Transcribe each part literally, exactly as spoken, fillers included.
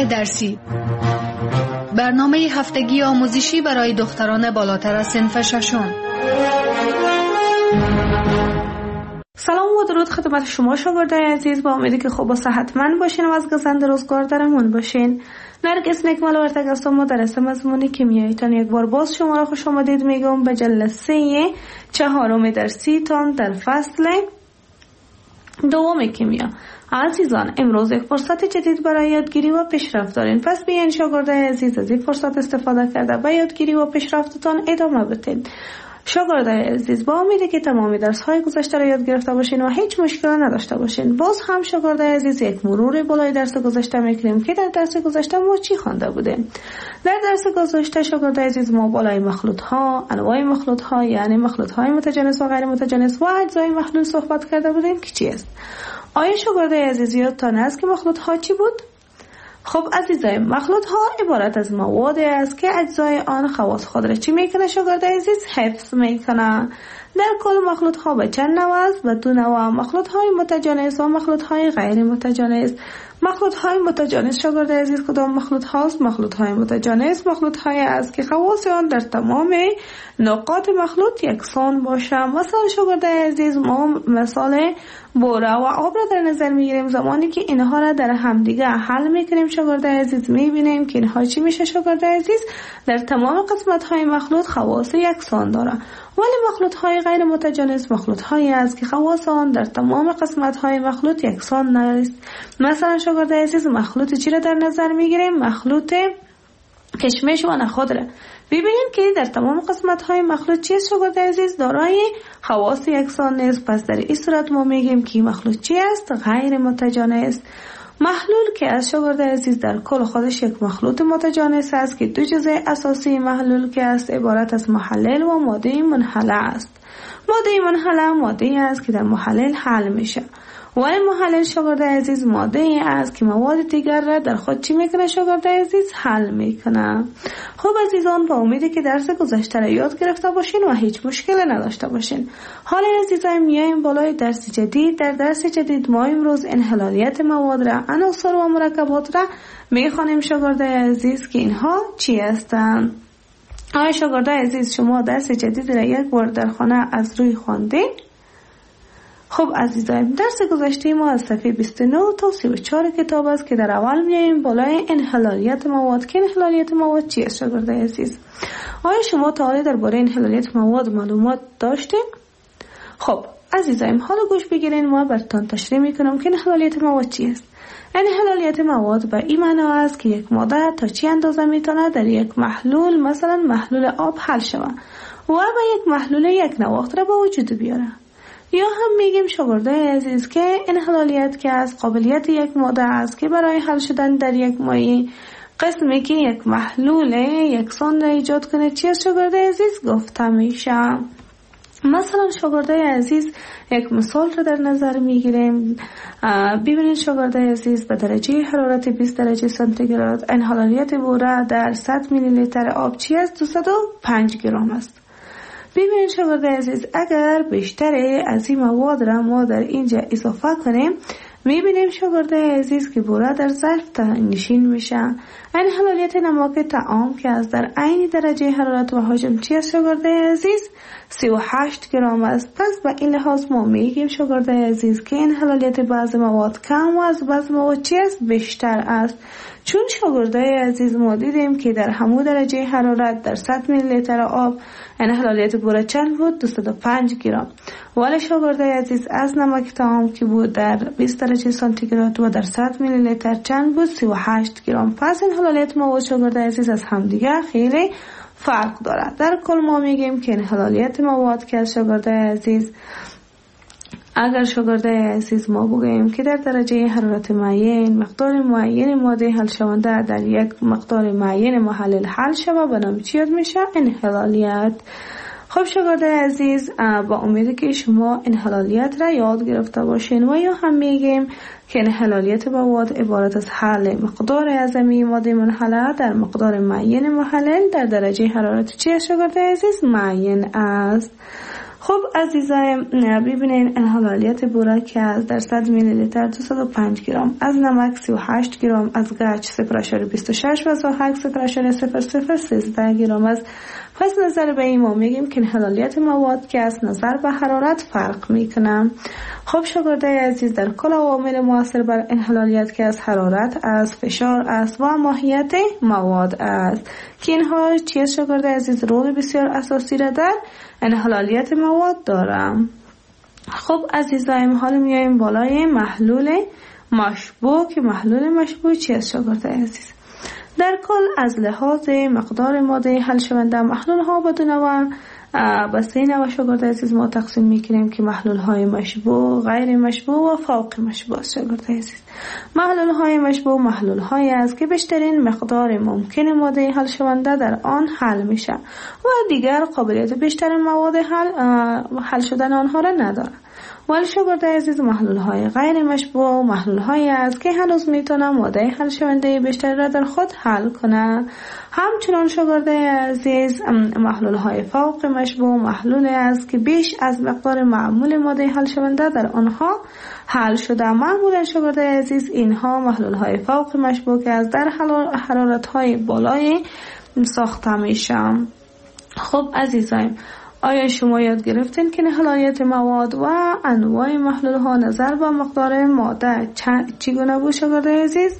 درسی، برنامه هفتگی آموزشی برای دختران بالاتر از صنف ششم. سلام و درود خدمت شما شاگردای عزیز، با امیدی که خوب و صحتمند باشین و از گزند روزگار درمون باشین. نرگس نکمل ورتگ هستم، مدرس مضمون کیمیایی تان. یک بار باز شما را خوش آمدید میگم به جلسه چهارم درسی تان در فصل دوم کیمیا. عزیزان، امروز یک فرصت جدید برای یادگیری و پیشرفت دارین، پس بیاین شاگردای عزیز از این فرصت استفاده کرده و یادگیری و پیشرفتتان ادامه بدین. شاگردای عزیز، با امیدی که تمامی درس‌های گذشته را یاد گرفته باشین و هیچ مشکلی نداشته باشین. باز هم شاگردای عزیز یک مرور بالای درس گذشته میکنیم که در درس گذشته ما چی خوانده بودیم. در درس گذشته شاگردای عزیز ما بالای مخلوط‌ها، انواع مخلوط‌ها یعنی مخلوط‌های متجانس و غیر متجانس و اجزای محلول صحبت کرده بودیم که چی است. آیا شاگردای عزیز یادتان است که مخلوط‌ها چی بود؟ خب عزیزای، مخلوط ها عبارت از موادی است که اجزای آن خواص خود را چی میکنه شاگردای عزیز؟ حفظ میکنه. در کل مخلوط ها به چند نوع است؟ به دو نوع، مخلوط های متجانس و مخلوط های غیر متجانس. مخلوط های متجانس شاگردای عزیز کدام مخلوط هاست؟ مخلوط های متجانس مخلوط های است که خواص آن در تمام نقاط مخلوط یکسان باشه. مثلا شاگردای عزیز ما مثال بوره و آب را در نظر میگیریم. زمانی که اینها را در همدیگه حل میکنیم شاگردای عزیز میبینیم که اینها چی میشه شاگردای عزیز؟ در تمام قسمت های مخلوط خواص یکسان داره. ولی مخلوط های غیر متجانس مخلوط هایی است که خواص آن در تمام قسمت های مخلوط یکسان نیست. مثلا شاگردای عزیز مخلوط چی را در نظر میگیریم؟ مخلوط کشمش و نخود را ببینیم که در تمام قسمت های مخلوط چیست شاگردای عزیز؟ دارای خواص یکسان نیست. پس در این صورت ما میگیم که مخلوط چی است؟ غیر متجانس. محلول که از شاگردای عزیز در کل خودش یک مخلوط متجانس است که دو جزء اساسی محلول که است عبارت از محلل و ماده منحله است. ماده منحله ماده است که در محلل حل میشه. ولی محلل شاگردای عزیز ماده ای است که مواد دیگر را در خود چی میکنه شاگردای عزیز؟ حل میکنه. خب عزیزان، با امیدی که درس گذشته را یاد گرفته باشین و هیچ مشکلی نداشته باشین. حالا عزیزان میایم بالای درس جدید. در درس جدید ما امروز انحلالیت مواد را، عناصر و مرکبات را میخوانیم شاگردای عزیز که اینها چی هستند. آیا شاگردای عزیز شما درس جدید را یک بار در خانه از روی خواندین؟ خب عزیزان، درس گذشته ما از صفحه بیست و نه تا سی و چهار کتاب است که در اول میایم بالای انحلالیت مواد. که انحلالیت مواد چی است شاگردای عزیز؟ آیا شما تا حالا درباره انحلالیت مواد معلومات داشتین؟ خب عزیزان، حالا گوش بگیرین، ما براتون تشریح میکنم که انحلالیت مواد چی است. انحلالیت مواد به این معنی است که یک ماده تا چی اندازه میتونه در یک محلول، مثلا محلول آب، حل شود و به یک محلول یک نواخت را به وجود بیاره. یا هم میگیم شاگردای عزیز که انحلالیت که از قابلیت یک ماده است که برای حل شدن در یک مایع قسمی که یک محلول یکسان را ایجاد کنه چی است شاگردای عزیز گفته میشه. مثلا شاگردای عزیز یک مثال رو در نظر میگیریم. ببینید شاگردای عزیز، به درجه حرارت بیست درجه سانتیگراد انحلالیت بوره در صد میلی لیتر آب چی است؟ دویست و پنج گرم است. ببینید شاگردای عزیز، اگر بیشتر از این مواد را ما در اینجا اضافه کنیم میبینیم شاگردای عزیز که بوره در ظرف نشین میشه. انحلالیت نمک طعام که از در عین درجه حرارت و حجم چی است شاگردای عزیز؟ سی و هشت گرم است. پس به این لحاظ ما میگیم شاگردای عزیز که انحلالیت بعض مواد کم و از بعض مواد چی است؟ بیشتر است. چون شاگردای عزیز ما دیدیم که در همون درجه حرارت در صد میلی لیتر آب انحلالیت بوره چند بود؟ دویست و پنج گرم. ولی شاگردای عزیز از نمک طعام که بود در بیست درجه سانتیگراد و در صد میلی لیتر چند بود؟ سی و هشت گرم. پس انحلالیت مواد شاگردای عزیز از همدیگه خیلی فرق دارد. در کل ما میگیم که انحلالیت مواد که از شاگردای عزیز، اگر شاگردای عزیز ما بگوییم که در درجه حرارت معین مقدار معین ماده حل شونده در یک مقدار معین محلل حل شود به نام چی یاد میشه؟ انحلالیت. خب شاگردای عزیز، با امیدی که شما انحلالیت را یاد گرفته باشین و یا هم میگیم که انحلالیت مواد عبارت از حل مقدار اعظمی ماده منحله در مقدار معین محلل در درجه حرارت چی شاگردای عزیز؟ معین است. خب عزیزایم ببینین انحلالیت بوراک از در صد میلی لیتر دویست و پنج گرم، از نمک سی و هشت گرم، از گچ صفر ممیز بیست و شش و زاهک صفر ممیز صفر صفر سیزده گرم است. پس نظر به این ما میگیم که انحلالیت مواد که از نظر به حرارت فرق میکنه. خب شاگردای عزیز در کل عوامل مؤثر بر انحلالیت که از حرارت، از فشار است و ماهیت مواد است که اینها چیز شاگردای عزیز رول بسیار اساسی را در انحلالیت مواد دارم. خب عزیزایم حالا میایم بالای محلول مشبوع که محلول مشبوع چیست شاگردای عزیز؟ در کل از لحاظ مقدار ماده حل شونده محلول ها بدون و بسته نوع شاگردای عزیز ما تقسیم میکنیم که محلول های مشبوع، غیر مشبوع و فوق مشبوع شاگردای عزیز. محلول های مشبوع محلول هایی است که بیشترین مقدار ممکن ماده حل شونده در آن حل میشه و دیگر قابلیت بیشتر مواد حل حل شدن آنها را نداره. ولی شاگردای عزیز محلول های غیر مشبوع محلول هایی است که هنوز میتونه ماده حل شونده بیشتر را در خود حل کنه. همچنان شاگردای عزیز محلول های فوق مشبوع محلول است که بیش از مقدار معمول ماده حل شونده در آنها حل شده. معمولا شاگردای عزیز اینها محلول های فوق مشبوع که از در حرارت های بالای ساخته میشن. خب عزیزایم آیا شما یاد گرفتین که انحلالیت مواد و انواع محلول ها نظر به مقدار ماده چگونه بود شاگردای عزیز؟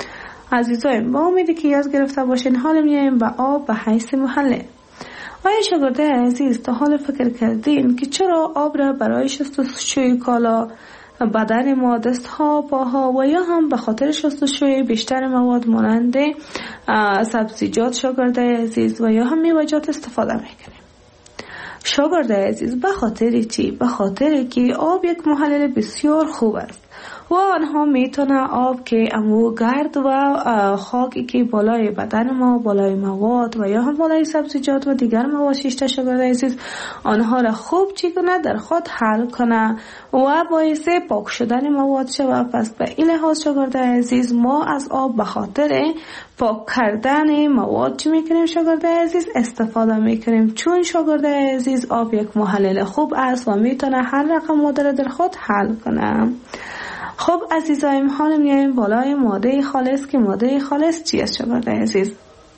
عزیزایم با امیدی که یاد گرفته باشین حالا میایم به آب به حیث محلل. آیا شاگردای عزیز تا حال فکر کردین که چرا آب را برای شستشوی کالا، بدن ما، دست ها، پاها و یا هم به خاطر شستشوی بیشتر مواد مانند سبزیجات شاگردای عزیز و یا هم میوه‌جات استفاده میکنیم؟ شاگردای عزیز به خاطر چی؟ به خاطر که آب یک محلل بسیار خوب است و آنها میتونه آب که امو گرد و خاکی که بالای بدن ما، بالای مواد و یا هم بالای سبزیجات و دیگر مواد شیشته شاگردای عزیز آنها را خوب چی کنه در خود حل کنه و باعث پاک شدن مواد شود. پس به این لحاظ شاگردای عزیز ما از آب به خاطر پاک کردن مواد چی میکنیم شاگردای عزیز استفاده میکنیم، چون شاگردای عزیز آب یک محلل خوب است و میتونه هر رقم ماده را در خود حل کنه. خب عزیزایم حالا میایم بالای ماده خالص که ماده خالص چی است شاگردای عزیز؟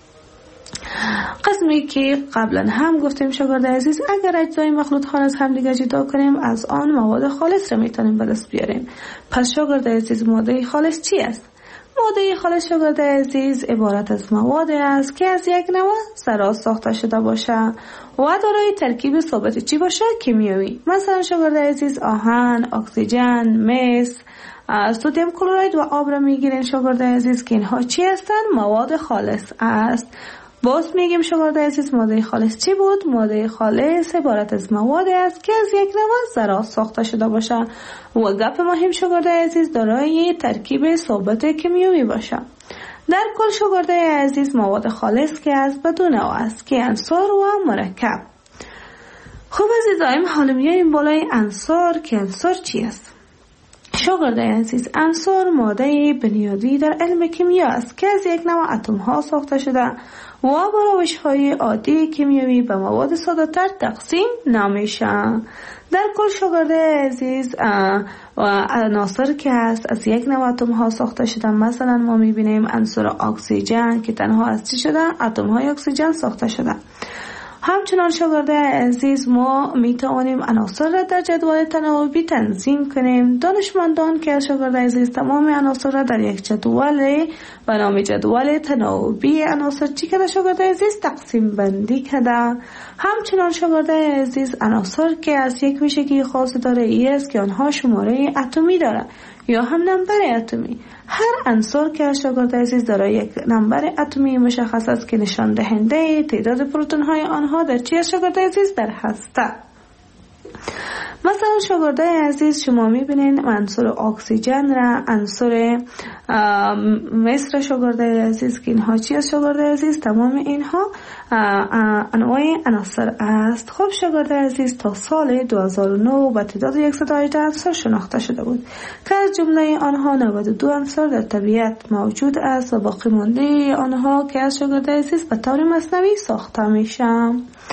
قسمی که قبلا هم گفتیم شاگردای عزیز اگر اجزای مخلوط ها از هم دیگه جدا کنیم از آن مواد خالص را میتونیم به دست بیاریم. پس شاگردای عزیز ماده خالص چی است؟ ماده خالص شاگردای عزیز عبارت از مواد است که از یک نوع ذرات ساخته شده باشه و دارای ترکیب ثابت چی باشه؟ کیمیایی. مثلا شاگردای عزیز آهن، اکسیژن، مس، سدیم کلراید و آب را میگیرین شاگردای عزیز که اینها چی هستن؟ مواد خالص است. باز میگیم شاگردای عزیز ماده خالص چی بود؟ ماده خالص عبارت از مواد است که از یک نوع ذرات ساخته شده باشه و گپ مهم شاگردای عزیز دارای ترکیب ثابت کیمیایی باشه. در کل شاگردای عزیز مواد خالص که از دو نوع است که عنصر و مرکب. خب عزیزایم حالا میایم بالای عنصر که عنصر چی است؟ شاگردای عزیز عنصر ماده بنیادی در علم کیمیا است که از یک نوع اتم ها ساخته شده و با روش های عادی کیمیایی به مواد ساده تر تقسیم نمیشه. در کل شاگردای عزیز عناصر که است از یک نوع اتم ها ساخته شده. مثلا ما میبینیم عنصر اکسیژن که تنها از چی شده؟ اتم های اکسیژن ساخته شده. همچنان شاگردای عزیز ما میتوانیم عناصر را در جدول تناوبی تنظیم کنیم. دانشمندان که شاگردای عزیز تمام عناصر را در یک جدول به نام جدول تناوبی عناصر چی کرده شاگردای عزیز؟ تقسیم بندی کرده. همچنان شاگردای عزیز عناصر که از یک ویژگی خاص داره ای است که آنها شماره اتمی داره یا هم نمبر اتمی. هر عنصر که شاگردای عزیز دارای یک نمبر اتمی مشخص است که نشان دهنده تعداد پروتون های آنها در چی است شاگردای عزیز؟ در هسته. مثلا شاگردای عزیز شما میبینین عنصر اکسیژن را، عنصر مس را شاگردای عزیز که اینها چی است شاگردای عزیز؟ تمام اینها انواع عناصر است. خب شاگردای عزیز تا سال دو هزار و نه به تعداد صد و هجده عنصر شناخته شده بود که از جمله آنها نود و دو عنصر در طبیعت موجود است و باقی مانده آنها که از شاگردای عزیز به طور مصنوعی ساخته میشن.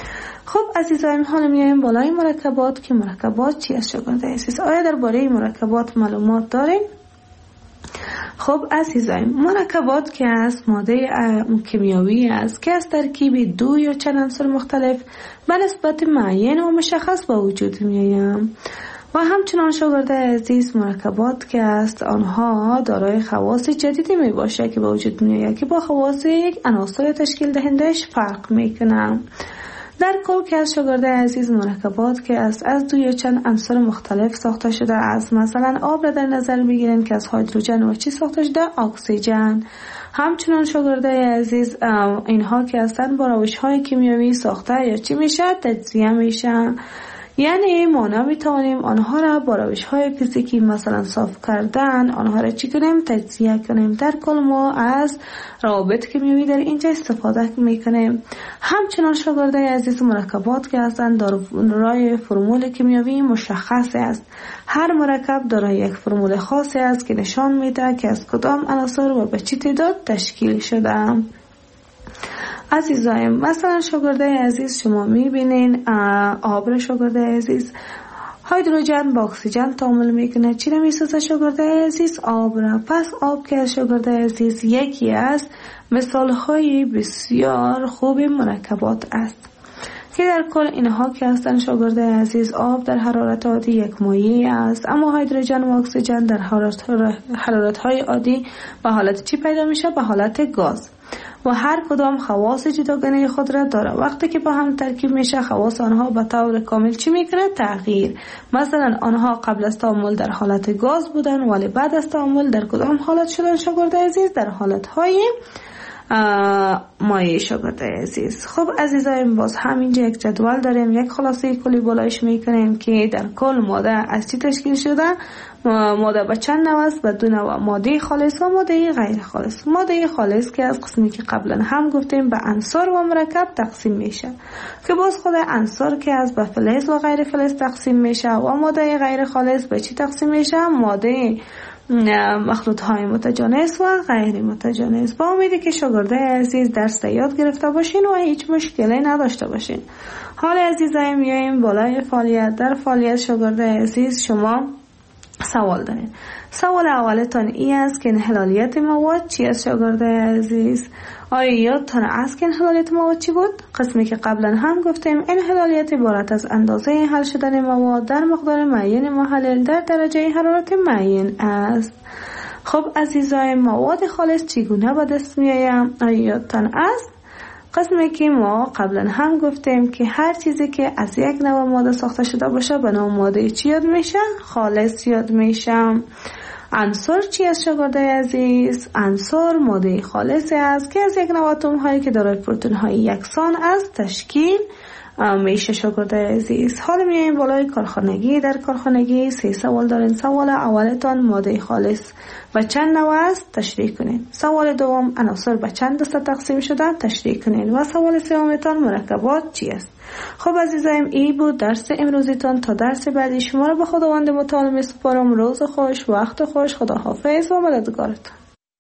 خب عزیزان، حالا میایم بالای مرکبات که مرکبات چی است شاگرد عزیز؟ آیا درباره مرکبات معلومات دارین؟ خب عزیزان، مرکبات که است ماده کیمیایی است که از ترکیب دو یا چند عنصر مختلف به نسبت معین و مشخص با وجود میآیند. و همچنان شاگرد عزیز مرکبات که است آنها دارای خواص جدیدی می باشه که به وجود می آید که با خواص یک عناصر تشکیل دهندش فرق می کنند. در کل که از شاگرد عزیز مرکبات که است از دو یا چند عنصر مختلف ساخته شده است. مثلا آب را در نظر بگیریم که از هیدروژن و چی ساخته شده؟ اکسیژن. همچنان شاگرد عزیز اینها که هستن با روش های کیمیایی ساخته یا چی میشه؟ تجزیه میشن. یعنی ما نمیتوانیم آنها را با روش های فیزیکی مثلا صاف کردن آنها را چی کنیم؟ تجزیه کنیم. در کل ما از روابط کیمیایی در اینجا استفاده میکنیم. همچنان شاگرد عزیز مرکبات که هستند دارای فرمول کیمیایی مشخص است. هر مرکب دارای یک فرمول خاصی است که نشان میده که از کدام عناصر و به چه تعداد تشکیل شده. عزیزایم، مثلا شاگرد عزیز شما میبینین آب را شاگرد عزیز هیدروژن با اکسیژن تعامل میکنه. چی را میسازه شاگرد عزیز؟ آب را. پس آب که شاگرد عزیز یکی از مثال های بسیار خوب مرکبات است که در کل اینها که هستن شاگرد عزیز آب در حرارت عادی یک مایع است، اما هیدروژن و اکسیژن در حرارت های عادی به حالت چی پیدا میشه؟ به حالت گاز. و هر کدام خواص جداگانه خود را داره. وقتی که با هم ترکیب میشه خواص آنها به طور کامل چی میکنه؟ تغییر. مثلا آنها قبل از تعامل در حالت گاز بودن ولی بعد از تعامل در کدام حالت شدن شاگرد عزیز؟ در حالت های مایع شاگرد عزیز. خب عزیزان، باز همینجا یک جدول داریم، یک خلاصه کلی بالایش میکنیم که در کل ماده از چی تشکیل شده؟ ماده به چند نوع است؟ به دو نوع، ماده خالص و ماده غیر خالص. ماده خالص که از قسمی که قبلا هم گفتیم به عنصر و مرکب تقسیم میشه که باز خود عنصر که از به فلز و غیر فلز تقسیم میشه و ماده غیر خالص به چی تقسیم میشه؟ ماده مخلوط های متجانس و غیر متجانس. با امیدی که شاگرد عزیز درس یاد گرفته باشین و هیچ مشکلی نداشته باشین. حال عزیزای میاییم بالای فعالیت. در فعالیت شاگرد عزیز شما سوال دارین. سوال اولتان ای است که انحلالیت مواد چی است شاگرد عزیز؟ آیا یادتان است که انحلالیت مواد چی بود؟ قسمی که قبلا هم گفتیم انحلالیت عبارت از اندازه حل شدن مواد در مقدار معین محلل در درجه حرارت معین است. خب عزیزای، مواد خالص چگونه به دست میآید؟ آیا یادتان است؟ قسمی که ما قبلا هم گفتیم که هر چیزی که از یک نوع ماده ساخته شده باشه به نام ماده چی یاد میشه؟ خالص یاد میشه. عنصر چی است شاگرد عزیز؟ عنصر ماده خالصی است که از یک نوع اتم هایی که دارای پروتون های یکسان است تشکیل میشه شاگرد عزیز. حالا میایم بالای کارخانگی. در کارخانگی سه سوال دارین. سوال اولتان ماده خالص و چند نوع است تشریح کنین. سوال دوم عناصر به چند دسته تقسیم شدن تشریح کنین و سوال سومتان مرکبات چی است. خب عزیزایم، ای بود درس امروزیتان. تا درس بعدی شما را به خداوند متعال میسپارم. روز خوش، وقت خوش، خداحافظ و مددگارتان.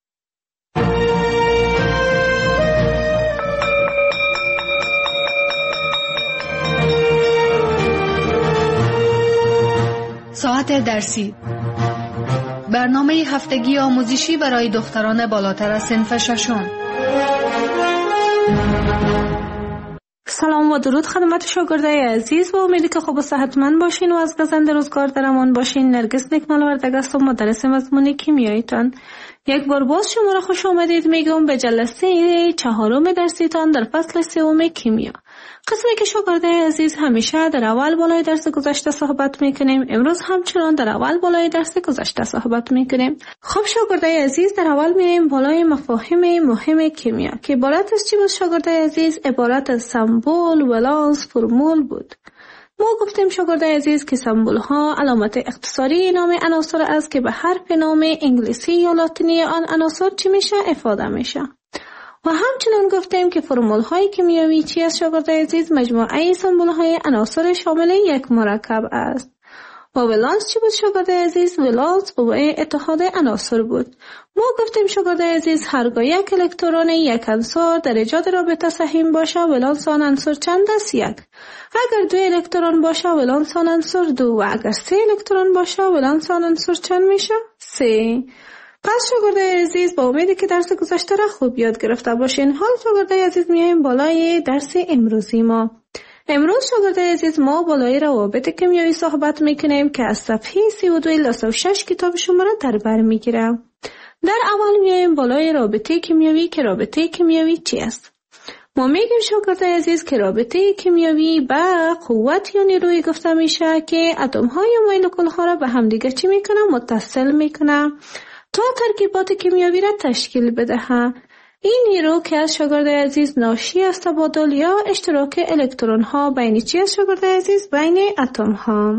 ساعت درسی، برنامه هفتگی آموزشی برای دختران بالاتر از صنف ششم. سلام و درود خدمت شاگردای عزیز و امیدی که خوب و صحتمند باشین و از گزنده روزگار در امان باشین. نرگس نکمالوردگ هستم، مدرس مضمون کیمیاییتان. یک بار باز شما را خوش آمدید میگم به جلسه چهارم درسیتان در فصل سوم کیمیا. قسمی که شاگردای عزیز همیشه در اول بالای درس گذشته صحبت میکنیم، امروز همچنان در اول بالای درس گذشته صحبت میکنیم. خب شاگردای عزیز، در اول میریم بالای مفاهیم مهم کیمیا که عبارت از چی بود شاگردای عزیز؟ عبارت از سمبل، ولانس، فرمول بود. ما گفتیم شاگردای عزیز که سمبل ها علامت اختصاری نام عناصر است که به حرف نام انگلیسی یا لاتینی آن عناصر چی میشه؟ افاده میشه. و همچنین گفتیم که فرمول های کیمیایی چی است شاگردای عزیز؟ مجموعه سمبل های عناصر شامل یک مرکب است. و ولانس چی بود شاگرد عزیز؟ ولانس قوه اتحاد عناصر بود. ما گفتیم شاگرد عزیز هرگاه یک الکترون یک عنصر در ایجاد رابطه سهیم باشه ولانس آن عنصر چند است؟ یک. اگر دو الکترون باشه ولانس آن عنصر دو و اگر سه الکترون باشه ولانس آن عنصر چند میشه؟ سه. پس شاگرد عزیز با امیدی که درس گذشته را خوب یاد گرفته باشین. حال شاگرد عزیز میایم بالای درس امروزی ما. امروز شاگرد عزیز ما بالای روابط کیمیایی صحبت میکنیم که از صفحه سی و دو الی سی و شش کتاب شما را در بر میگیره. در اول میایم بالای رابطه کیمیایی که رابطه کیمیایی چی است؟ ما میگیم شاگرد عزیز که رابطه کیمیایی به قوت یا نیروی گفته میشه که اتم های مولکول ها را به هم دیگه چی میکنه؟ متصل میکنه تا ترکیبات کیمیایی را تشکیل بده. این نیرو که از شاگرد عزیز ناشی از تبادل یا اشتراک الکترون ها بین چی است شاگرد عزیز؟ بین اتم ها.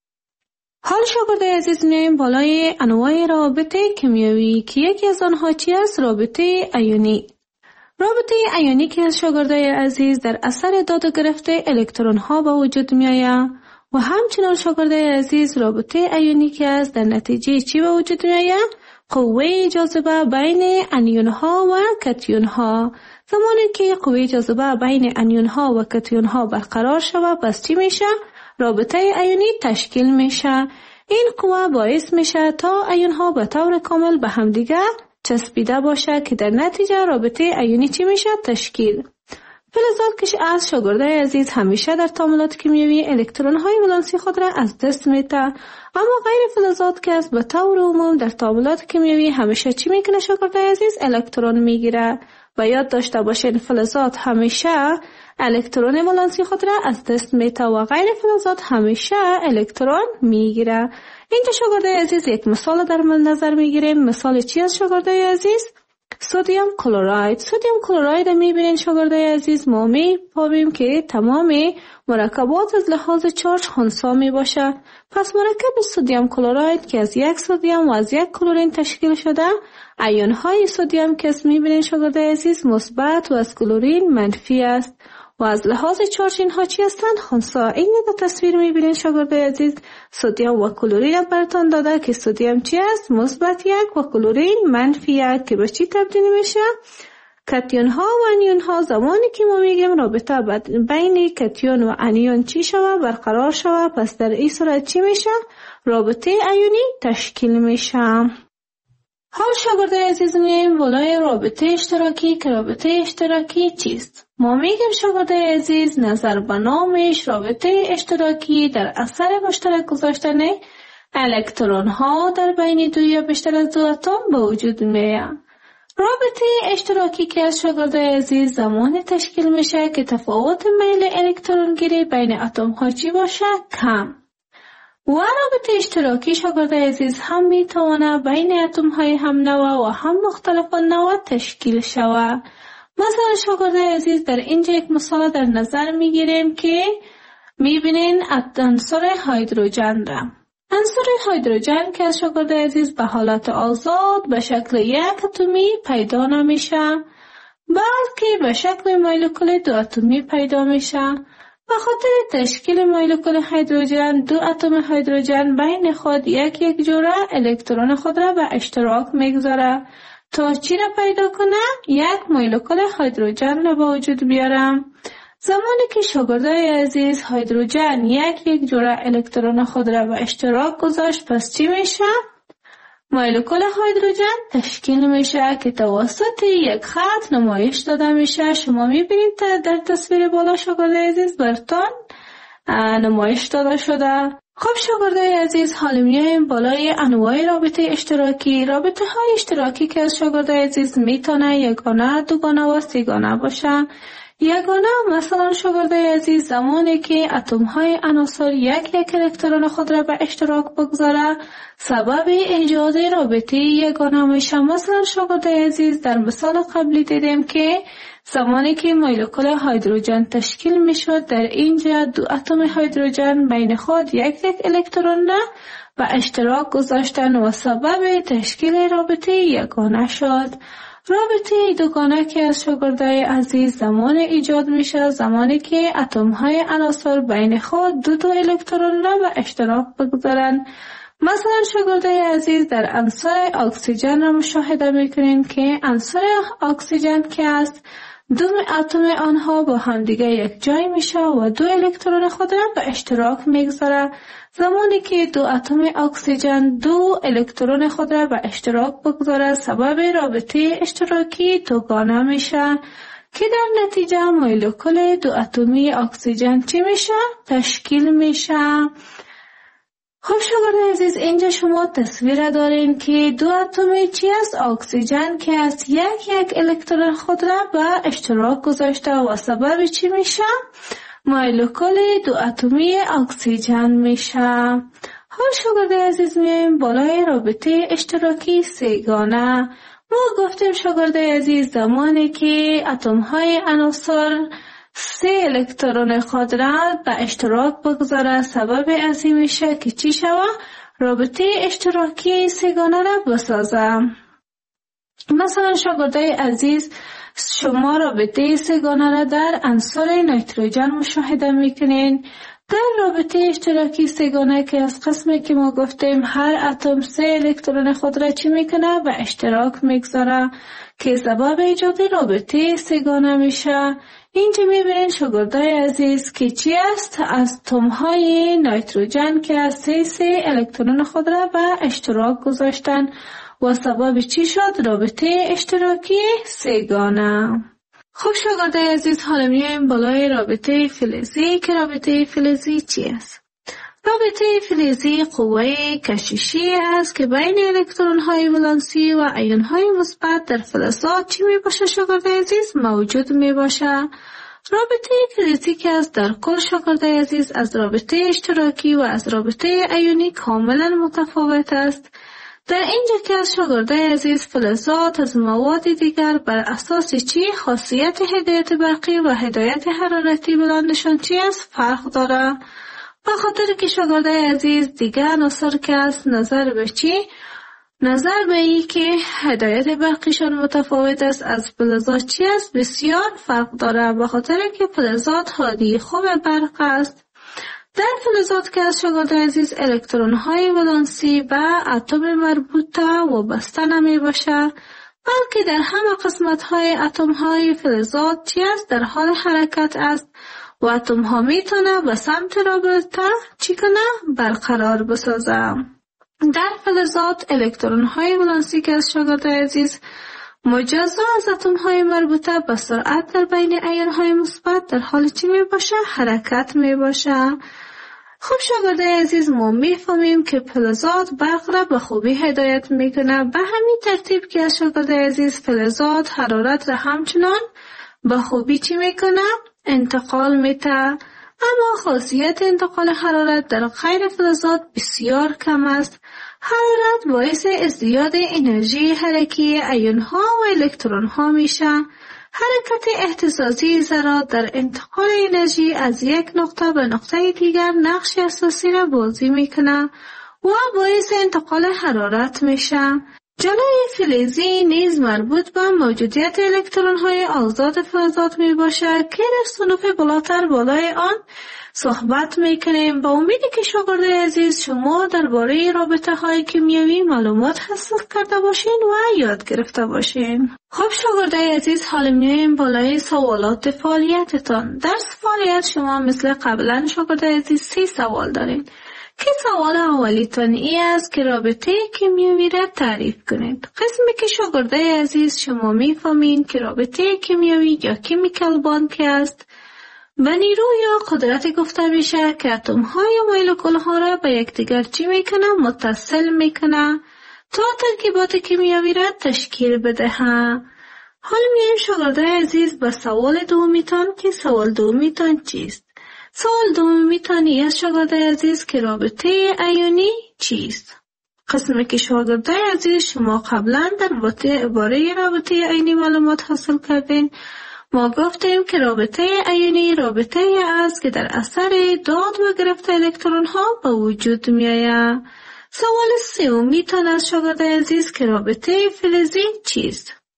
حال شاگرد عزیز میایم بالای انواع روابط کیمیایی که یکی از آنها چی است؟ رابطه ایونی. رابطه ایونی که از شاگرد عزیز در اثر داد و گرفته الکترون ها به وجود میآید و همچنان شاگرد عزیز رابطه ایونی که از در نتیجه چی به وجود میآید؟ قوه جاذبه بین انیون ها و کتیون ها. زمانی که قوه جاذبه بین انیون ها و کتیون ها برقرار شود پس چی میشه؟ رابطه ایونی تشکیل میشه. این قوه باعث میشه تا ایون ها به طور کامل به هم دیگه چسبیده باشه که در نتیجه رابطه ایونی چی میشه؟ تشکیل. فلزات که از شاگرد عزیز همیشه در تعاملات کیمیایی الکترون های ولانسی خود را از دست میده، اما غیر فلزات که از به طور عموم در تعاملات کیمیایی همیشه چی میکنه شاگرد عزیز؟ الکترون میگیره. و یاد داشته باشین فلزات همیشه الکترون ولانسی خود را از دست میده و غیر فلزات همیشه الکترون میگیره. اینجا شاگرد عزیز یک مثال در نظر میگیریم. مثال چی است شاگرد عزیز؟ سدیم کلراید. سدیم کلراید میبینین شاگرد عزیز ما می‌پابیم که تمام مرکبات از لحاظ چارج خنثی می باشه. پس مرکب سدیم کلراید که از یک سدیم و از یک کلورین تشکیل شده، ایون های سدیم که از میبینین شاگرد عزیز مثبت و از کلورین منفی است و از لحاظ چارج اینها چی هستند؟ خنثی. این در تصویر میبینین شاگرد عزیز سدیم و کلورین براتون داده که سدیم چی است؟ مثبت یک و کلورین منفی یک که به چی تبدیل میشه؟ کتیون ها و انیون ها. زمانی که ما میگیم رابطه بین کتیون و انیون چی شوه؟ برقرار شوه، پس در این صورت چی میشه؟ رابطه ایونی تشکیل میشه. حال شاگرد عزیز میایم بالای رابطه اشتراکی که رابطه اشتراکی چیست؟ ما میگیم شاگرد عزیز نظر به نامش رابطه اشتراکی در اثر مشترک گذاشتن الکترون ها در بین دو یا بیشتر از دو اتم به وجود میاد. رابطه اشتراکی که از شاگرد عزیز زمان تشکیل میشه که تفاوت میل الکترون گیری بین اتم ها چی باشه؟ کم. و رابطه اشتراکی شاگرد عزیز هم میتونه بین اتم های هم نوع و هم مختلف نوع تشکیل شود. مثلا شاگرد عزیز در اینجا یک مثال در نظر میگیریم که میبینین عنصر هیدروژن را. عنصر هیدروژن که از شاگرد عزیز به حالت آزاد به شکل یک اتمی پیدا نمیشه، بلکه به شکل مولکول دو اتمی پیدا میشه. به خاطر تشکیل مولکول هیدروژن، دو اتم هیدروژن بین خود یک یک جوره الکترون خود را به اشتراک میگذاره تا چی را پیدا کنه؟ یک مولکول هیدروژن را به وجود بیاره. زمانی که شاگردای عزیز هیدروژن یک یک جوره الکترون خود را به اشتراک گذاشت، پس چی میشه؟ مولکول هیدروژن تشکیل میشه که توسط یک خط نمایش داده میشه. شما میبینید در تصویر بالا شاگرد عزیز براتون نمایش داده شده. خب شاگردای عزیز حالا میایم بالای انواع رابطه اشتراکی. رابطه های اشتراکی که از شاگردای عزیز میتونه یگانه، دوگانه و سیگانه باشه. یگانه مثلا شاگردای عزیز زمانی که اتم های عناصر یک یک الکترون خود را به اشتراک بگذاره سبب ایجاد رابطه یگانه میشه. مثلا شاگردای عزیز در مثال قبلی دیدیم که زمانی که مولکول هیدروژن تشکیل میشد، در اینجا دو اتم هیدروژن بین خود یک یک الکترون را به اشتراک گذاشتن و سبب تشکیل رابطه یگانه شد. رابطه دوگانه که از شاگردای عزیز زمان ایجاد میشه زمانی که اتم های عناصر بین خود دو دو الکترون را به اشتراک بگذارند. مثلا شاگردای عزیز در عنصر اکسیژن را مشاهده میکنین که عنصر اکسیژن که است دو اتم آنها با همدیگه یک جای میشه و دو الکترون خود را به اشتراک میگذاره. زمانی که دو اتم اکسیژن دو الکترون خود را به اشتراک بگذاره سبب رابطه اشتراکی دوگانه میشه که در نتیجه مولکول دو اتمی اکسیژن چی میشه؟ تشکیل میشه. خب شاگرد عزیز اینجا شما تصویر دارین که دو اتم چی است؟ اکسیژن که است یک یک الکترون خود را به اشتراک گذاشته و سبب چی میشه؟ مولکول دو اتمی اکسیژن میشه. حال شاگرد عزیز میایم بالای رابطه اشتراکی سه‌گانه. ما گفتیم شاگرد عزیز زمانی که اتم های عناصر سه الکترون خود را به اشتراک بگذاره سبب ازی میشه که چی شوه؟ رابطه اشتراکی سه‌گانه را بسازه. مثلا شاگردای عزیز شما رابطه سه‌گانه را در عنصر نیتروژن مشاهده میکنین. در رابطه اشتراکی سه‌گانه که از قسمی که ما گفتیم هر اتم سه الکترون خود را چی میکنه؟ به اشتراک میگذاره که سبب ایجاد رابطه سه‌گانه میشه. اینجا میبینین شاگردای عزیز که چی است؟ از اتم‌های نیتروژن که از سه سه الکترون خود را به اشتراک گذاشتن و سبب چی شد؟ رابطه اشتراکی سه‌گانه. خب شاگردای عزیز حالا میایم بالای رابطه فلزی که رابطه فلزی چی است؟ رابطه فلزی قوه کششی است که بین الکترون های ولانسی و ایون های مثبت در فلزات چی می باشه شاگردای عزیز؟ موجود می باشه. رابطه فلزی که است در کل شاگردای عزیز از رابطه اشتراکی و از رابطه ایونی کاملا متفاوت است. در اینجا که از شاگردای عزیز فلزات از مواد دیگر بر اساس چی؟ خاصیت هدایت برقی و هدایت حرارتی بلندشان چی است؟ فرق داره. به خاطر که شاگردای عزیز دیگر عناصر که است نظر به چی؟ نظر به ای که هدایت برقیشان متفاوت است از فلزات چی است؟ بسیار فرق داره. به خاطر که فلزات هادی خوب برق است. در فلزات که از شاگردای عزیز الکترون های ولانسی به اتم مربوطه و بسته نمی باشه بلکه در همه قسمت های اتم های فلزات چی است؟ در حال حرکت است و اتم ها میتونه به سمت رابطه چی کنه؟ برقرار بسازه. در فلزات الکترون های ولانسی که از شاگردای عزیز مجزا از اتم های مربوطه به سرعت در بین ایون های مثبت در حال چی می باشه؟ حرکت می باشه. خب شاگردای عزیز ما میفهمیم که فلزات برق را به خوبی هدایت میکنه. به همین ترتیب که از شاگردای عزیز فلزات حرارت را همچنان به خوبی چی میکنه؟ انتقال میده. اما خاصیت انتقال حرارت در غیر فلزات بسیار کم است. حرارت باعث ازدیاد انرژی حرکی ایون ها و الکترون ها میشه. حرکت اهتزازی ذرات در انتقال انرژی از یک نقطه به نقطه دیگر نقش اساسی را بازی میکنه و باعث انتقال حرارت میشه. جلوی فلزی نیز مربوط به موجودیت الکترون های آزاد فلزات می باشه که در صنوف بالاتر بالای آن صحبت میکنیم. با امیدی که شاگردای عزیز شما درباره رابطه های کیمیایی معلومات حاصل کرده باشین و یاد گرفته باشین. خب شاگردای عزیز حالا میایم بالای سوالات فعالیتتان. در فعالیت شما مثل قبلا شاگردای عزیز سی سوال دارین که سوال اولیتان ای است که رابطه کیمیایی را تعریف کنید. قسمی که شاگردای عزیز شما میفهمین که رابطه کیمیایی یا کیمیکال باند که است به نیرو یا قدرت گفته میشه که اتم های و مولکول ها را به یکدیگر چی میکنه؟ متصل میکنه تا ترکیبات کیمیایی را تشکیل بده. حال میایم شاگردای عزیز به سوال دومیتان که سوال دومیتان چیست؟ سوال دومیتان ای از شاگردای عزیز که رابطه ایونی چیست؟ قسمی که شاگردای عزیز شما قبلا در باره رابطه ایونی معلومات حاصل کردین. ما گفتیم که رابطه ایونی رابطه است که در اثر داد و گرفت الکترون ها به وجود می آید. سوال سومیتان از شاگردای عزیز که رابطه فلزی چیست؟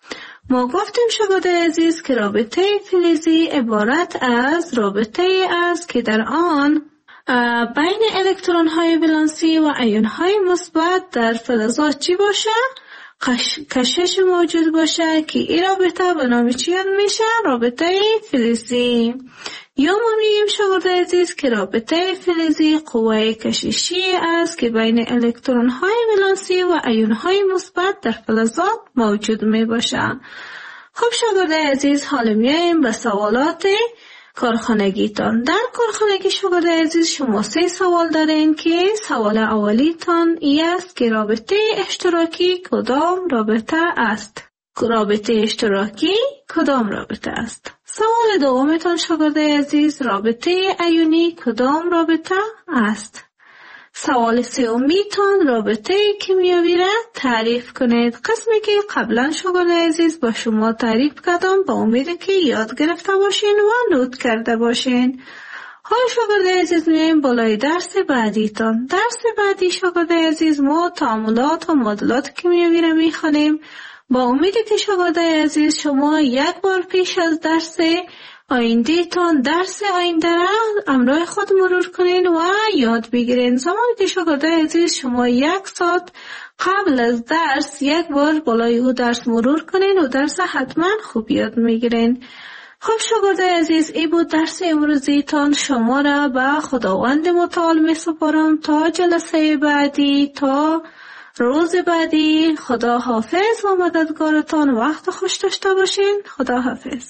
ما گفتیم شاگرد عزیز که رابطه فلزی عبارت از رابطه است که در آن بین الکترون های ولانسی و ایون های مثبت در فلزات چی باشه؟ کشش موجود باشه که این رابطه به نام چی یاد میشه؟ رابطه فلزی. یا ما میگیم شاگرد عزیز که رابطه فلزی قوه کششی است که بین الکترون های ولانسی و ایون های مثبت در فلزات موجود می باشه. خب شاگرد عزیز حالا میایم به سوالات کارخانگیتان. در کارخانگی شاگرد عزیز شما سه سوال دارین که سوال اولیتان ای است که رابطه اشتراکی کدام رابطه است؟ رابطه اشتراکی کدام رابطه است؟ سوال دومتان شاگرد عزیز رابطه ایونی کدام رابطه است؟ سوال سومیتان رابطه کیمیایی را تعریف کنید. قسمی که قبلا شاگرد عزیز با شما تعریف کردم با امید که یاد گرفته باشین و نوت کرده باشین. حالا شاگرد عزیز میایم بالای درس بعدیتان. درس بعدی شاگرد عزیز ما تعاملات و معادلات کیمیایی را میخوانیم. با امید که شاگرد عزیز شما یک بار پیش از درس آینده تان درس آینده را همراه خود مرور کنین و یاد بگیرین. زمانی که شاگرد عزیز شما یک ساعت قبل از درس یک بار بالای او درس مرور کنین و درس حتما خوب یاد میگیرین. خب شاگرد عزیز این بود درس امروزی تان. شما را به خداوند متعال می سپارم تا جلسه بعدی، تا روز بعدی. خدا حافظ و مددگارتان. وقت خوش داشته باشین. خدا حافظ.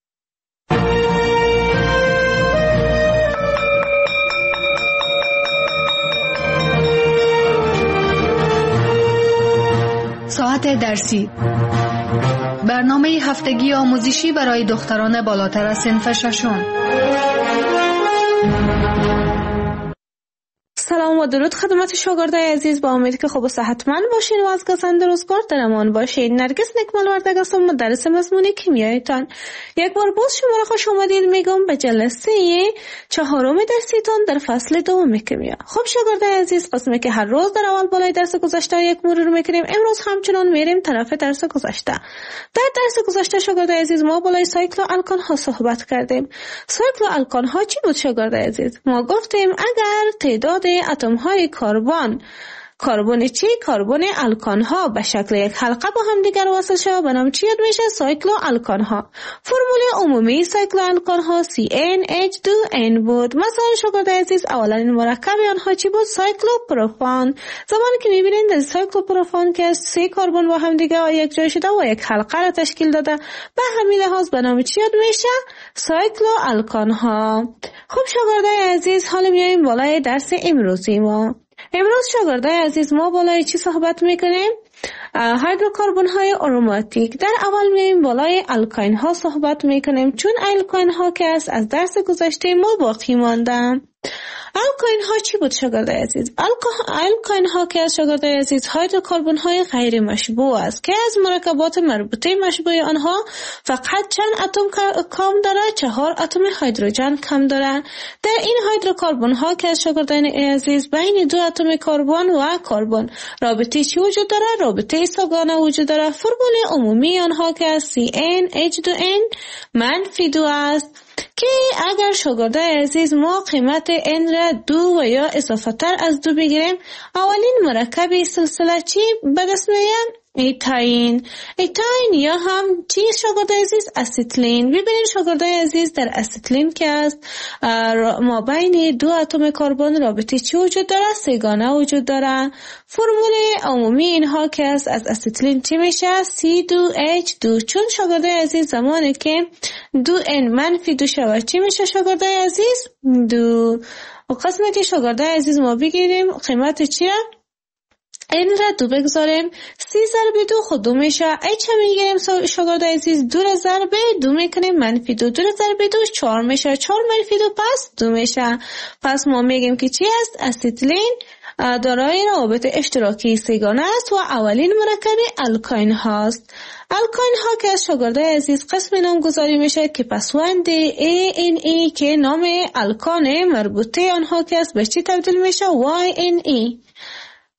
ساعت درسی، برنامه هفتگی آموزشی برای دختران بالاتر از صنف ششم. سلام و درود خدمت شاگردای عزیز. با امید که خوب و صحتمند باشین و از گزند روزگار در امان باشین. نرگس نکمل وردگ هستم، مدرس مضمون کیمیایتان. یک بار باز شما را خوش آمدید میگم به جلسه چهارم درسیتان در فصل دوم کیمیا. خب شاگردای عزیز، قسمی که هر روز در اول بالای درس گذشته یک مرور میکنیم، امروز همچنان میریم طرف درس گذشته. در درس گذشته شاگردای عزیز ما بالای سایکل و الکان ها صحبت کردیم. سایکل و الکان ها چی بود شاگردای عزیز؟ ما گفتیم اگر تعداد اتم های کربن کربن چی؟ کربن الکان ها به شکل یک حلقه با هم دیگر وصل شود به نام چی یاد میشه؟ سایکلو الکان ها. فرمول عمومی سایکلو الکان ها سی ان اچ دو ان بود. مثلا شاگرد عزیز اولین مرکب آنها چی بود؟ سایکلو پروپان. زمانی که میبینید در سایکلو پروپان که سه کربن با هم دیگر یک جای شده و یک حلقه را تشکیل داده، به همین لحاظ به نام چی یاد میشه؟ سایکلو الکان ها. خب شاگردای عزیز، حالا میایم بالای درس امروزی ما. امروز شاگردای عزیز ما بالای چی صحبت میکنیم؟ هیدروکاربن های آروماتیک. در اول میایم بالای الکاین ها صحبت میکنیم، چون الکاین ها که است از درس گذشته ما باقی ماندم. الکاین ها چی بود شاگردای عزیز؟ الکاین ها که از شاگردای عزیز هیدروکاربن های غیر مشبوع است که از مرکبات مربوطه مشبوع آنها فقط چند اتم کم داره؟ چهار اتم هیدروژن کم داره. در این هیدروکاربن ها که از شاگردان عزیز بین دو اتم کربن و کربن رابطه چی وجود داره؟ رابطه سگانه وجود داره. فرمول عمومی آنها که از سی ان اچ دو ان منفی دو است که اگر شاگردای عزیز ما قیمت n را دو و یا اضافه تر از دو بگیریم، اولین مرکب سلسله چی به دست میاد؟ ایتاین. ایتاین یا هم چی شاگردای عزیز؟ اسیتلین. ببینید شاگردای عزیز در اسیتلین که است ما بین دو اتم کربن رابطه چی وجود داره؟ سه‌گانه وجود داره. فرمول عمومی اینها که است از اسیتلین چی میشه؟ سی دو اچ دو. چون شاگردای عزیز زمانی که دو ان منفی دو شود چی میشه شاگردای عزیز؟ دو. و قسمتی که شاگردای عزیز ما بگیریم قیمت چیه؟ این را دو بگذاریم، سی ضرب دو خود دو میشه. ایچ هم میگیریم شاگردای عزیز، دو را ضرب دو میکنیم منفی دو، دو را ضرب دو چهار میشه، چهار منفی دو پس دو میشه. پس ما میگیم که چی است؟ اسیتلین دارای روابط اشتراکی سه‌گانه است و اولین مرکب الکاین هاست. الکاین ها که از شاگردای عزیز قسم نامگذاری میشه که پسوند ای ان ای که نام الکان مربوطه آنها که است به چی تبدیل میشه؟ وای ان ای.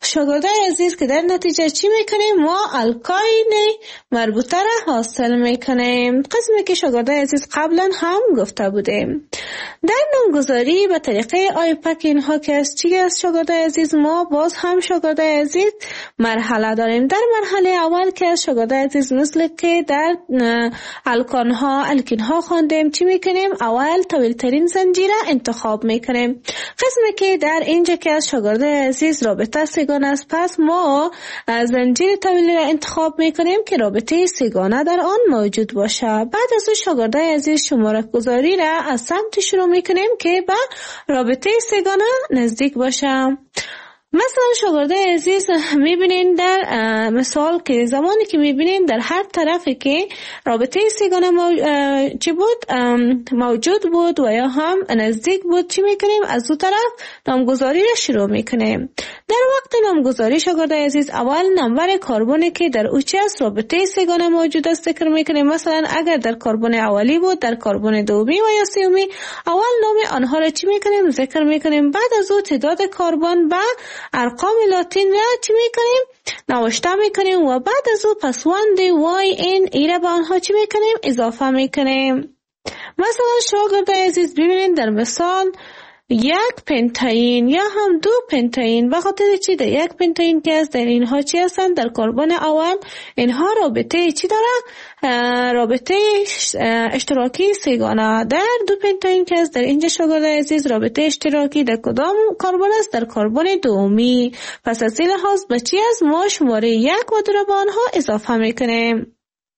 شاگردای عزیز که در نتیجه چی میکنیم؟ ما الکاین مربوطه را حاصل میکنیم. قسمی که شاگردای عزیز قبلا هم گفته بودیم. در نامگذاری به طریقه آیپک اینها که از چی است شاگردای عزیز؟ ما باز هم شاگردای عزیز مرحله داریم. در مرحله اول که از شاگردای عزیز مثل که در الکان ها الکین ها خواندیم چی میکنیم؟ اول طویل ترین زنجیره انتخاب میکنیم. قسمی که در اینجا که از شاگردای عزیز رابطه سگانه است، پس ما زنجیر طویل را انتخاب میکنیم که رابطه سگانه در آن موجود باشه. بعد از اون شاگردای عزیز شماره گذاری را از سمت شروع میکنیم که به رابطه سگانه نزدیک باشه. مثلا شاگردای عزیز میبینین در مثال که زمانی که میبینین در هر طرفی که رابطه سگانه موج... چی بود موجود بود و یا هم نزدیک بود چی میکنیم؟ از دو طرف نامگذاری را شروع میکنیم. در وقت نامگذاری شاگردای عزیز اول نمبر کربنی که در اوچه است رابطه سگانه موجود است ذکر میکنیم. مثلا اگر در کربن اولی بود در کربن دومی و یا سومی اول نام آنها را چی میکنیم؟ ذکر میکنیم. بعد از او تعداد کربن با ارقام لاتین را چی میکنیم؟ نوشته میکنیم و بعد از او پسوند وای این ایره به آنها چی میکنیم؟ اضافه میکنیم. مثلا شاگردای عزیز ببینید در مثال یک پنتاین یا هم دو پنتاین به خاطر چی؟ در یک پنتاین که است در اینها چی هستن؟ در کربن اول اینها رابطه چی داره؟ رابطه اشتراکی سگانه. در دو پنتاین که است در اینجا شاگردای عزیز رابطه اشتراکی در کدام کربن است؟ در کربن دومی. پس از این لحاظ به چی است؟ ما شماره یک و دو را به آنها اضافه میکنیم.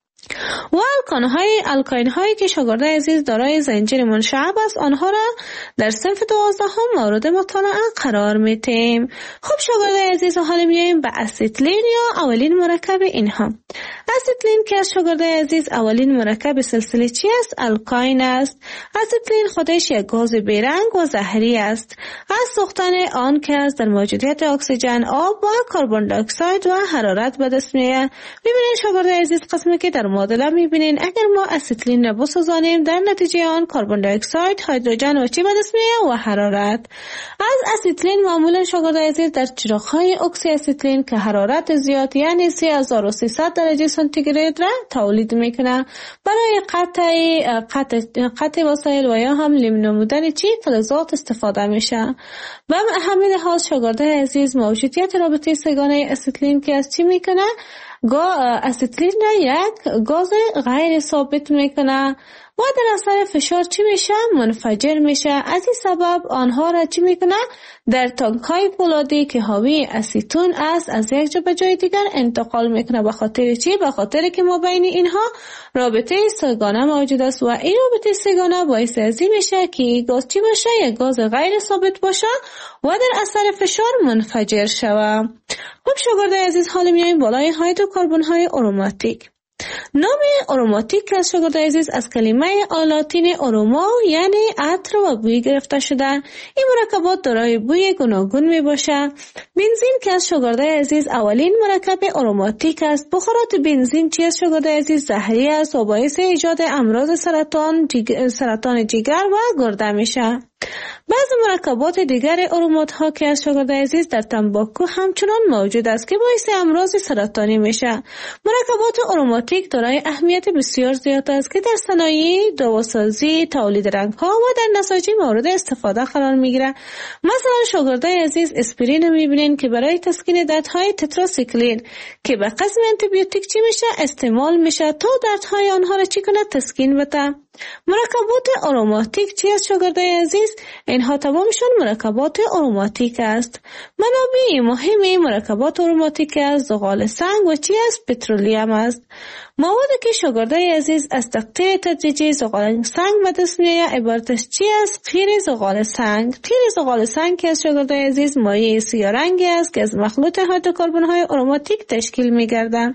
و الکانهای الکاین هایی که شاگردای عزیز دارای زنجیر منشعب است آنها را در صنف دوازده هم مورد مطالعه قرار میتیم. خب شاگردای عزیز حالا میایم به اسیتلین یا اولین مرکب اینها. اسیتلین که از شاگردای عزیز اولین مرکب سلسله چی است؟ الکاین است. اسیتلین خودش یک گاز بیرنگ و زهری است. از سوختن آن که از در موجودیت اکسیژن، آب و کربن دی اکساید و حرارت به دست میآید. ببینید شاگردای عزیز قسمی که در معادله میبینین اگر ما اسیتلین را بسوزانیم در نتیجه آن کربن دی اکساید، هیدروژن و چی به دست میآید؟ و حرارت. از اسیتلین معمولا شاگردای عزیز در چراغ‌های اکسی اسیتلین که حرارت زیاد یعنی سه هزار و سیصد درجه سانتیگراد را تولید میکنه برای قطع قطع قطع وسایل و یا هم لم نمودن چی فلزات استفاده میشه. و همین حال شاگردای عزیز موجودیت رابطه سگانه اسیتلین که از چی میکنه؟ گا اسیتلین را یک گاز غیر ثابت میکنه و در اثر فشار چی میشه؟ منفجر میشه. از این سبب آنها را چی میکنه؟ در تانک‌های پولادی که حاوی اسیتون است از یک جا به جای دیگر انتقال میکنه. به خاطر چی؟ به خاطر که ما بین اینها رابطه سگانه موجود است و این رابطه سگانه باعث از این میشه که گاز چی باشه؟ یک گاز غیر ثابت باشه و در اثر فشار منفجر شوه. خب شاگردای عزیز حالا میایم بالای هیدروکربن های آروماتیک. نام آروماتیک از شاگردای عزیز از کلمه لاتین آروما یعنی عطر و بوی گرفته شده. این مرکبات دارای بوی گوناگون می باشه. بنزین که از شاگردای عزیز اولین مرکب آروماتیک است. بخارات بنزین چی از شاگردای عزیز زهری است و باعث ایجاد امراض سرطان جگر، سرطان جگر و گرده میشه. بعض مرکبات دیگر آرومات ها که از شاگردای عزیز در تنباکو همچنان موجود است که باعث امراض سرطانی میشه. مرکبات آروماتیک دارای اهمیت بسیار زیاد است که در صنایع دواسازی، تولید رنگ ها و در نساجی مورد استفاده قرار میگیره. مثلا شاگردای عزیز اسپرین میبینین که برای تسکین دردهای تتراسیکلین که به قسم آنتی بیوتیک چی میشه استعمال میشه تا دردهای آنها را چی کنه؟ تسکین بده. مرکبات آروماتیک چی است شاگردای عزیز؟ اینها تمامشون مرکبات آروماتیک است. منابع مهم مرکبات آروماتیک است زغال سنگ و چی است؟ پترولیم است. موادی که شاگردای عزیز از تقطیع تدریجی زغال سنگ به دست میآید عبارت چی است؟ قیر زغال سنگ. قیر زغال سنگ که از شاگردای عزیز مایع سیاه رنگی است که از مخلوط هیدروکربن های آروماتیک تشکیل میگردد.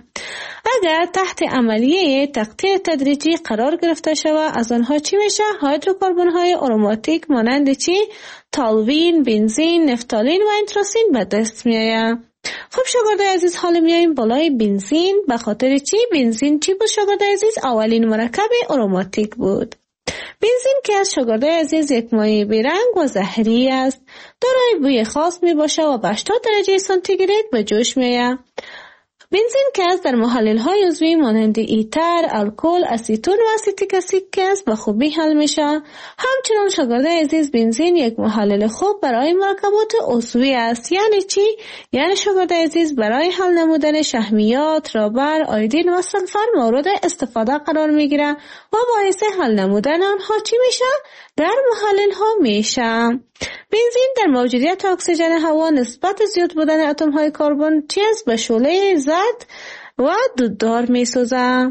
اگر تحت عملیه تقطیع تدریجی قرار گرفته شود از آنها چی میشه؟ هیدروکربن های آروماتیک مانند چی؟ تالوین، بنزین، نفتالین و انتراسین به دست میآید. خب شاگردای عزیز حالا میایم بالای بنزین. به خاطر چی؟ بنزین چی بود شاگردای عزیز؟ اولین مرکب آروماتیک بود. بنزین که از شاگردای عزیز یک مایع بیرنگ و زهری است. دارای بوی خاص می باشه و به هشتاد درجه سانتیگراد به جوش می آید. بنزین گاز در محلل‌های عضوی مانند ایتر، الکل، اسیتون و اسیتیک اسید گاز به خوبی حل میشه. همچنین شاگردای عزیز بنزین یک محلل خوب برای مرکبات عضوی است. یعنی چی؟ یعنی شاگردای عزیز برای حل نمودن شحمیات، رابر، آیودین و سلفر مورد استفاده قرار میگیره و باعث حل نمودن آنها چی میشه؟ در محلل‌ها میشه. بنزین در موجودیت اکسیژن هوا نسبت زیاد بودن اتم های کربن چیز به شعله زرد و دوددار می سوزه.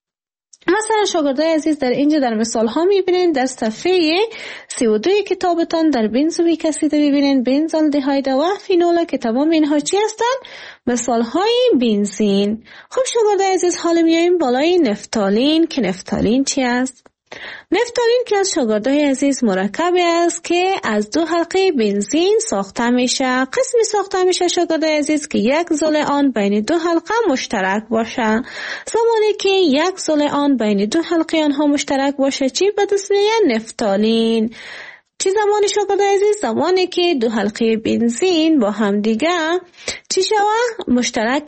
مثلا شاگردای عزیز در اینجا در مثال ها می بینین در صفحه سی و دو کتابتان در بنزویک اسید می بینین بنزالدهاید و فینول که تمام اینها چی هستند؟ مثال های بنزین. خب شاگردای عزیز حالا میاییم بالای نفتالین که نفتالین چی است؟ نفتالین که از شاگردای عزیز مرکبی است که از دو حلقه بنزین ساخته میشه. قسمی ساخته میشه شاگردای عزیز که یک زل آن بین دو حلقه مشترک باشه. زمانی که یک زل آن بین دو حلقه آنها مشترک باشه چی به دست میاد؟ نفتالین. چی زمانی شاگردای عزیز؟ زمانی که دو حلقه بنزین با هم دیگه چی شوه؟ مشترک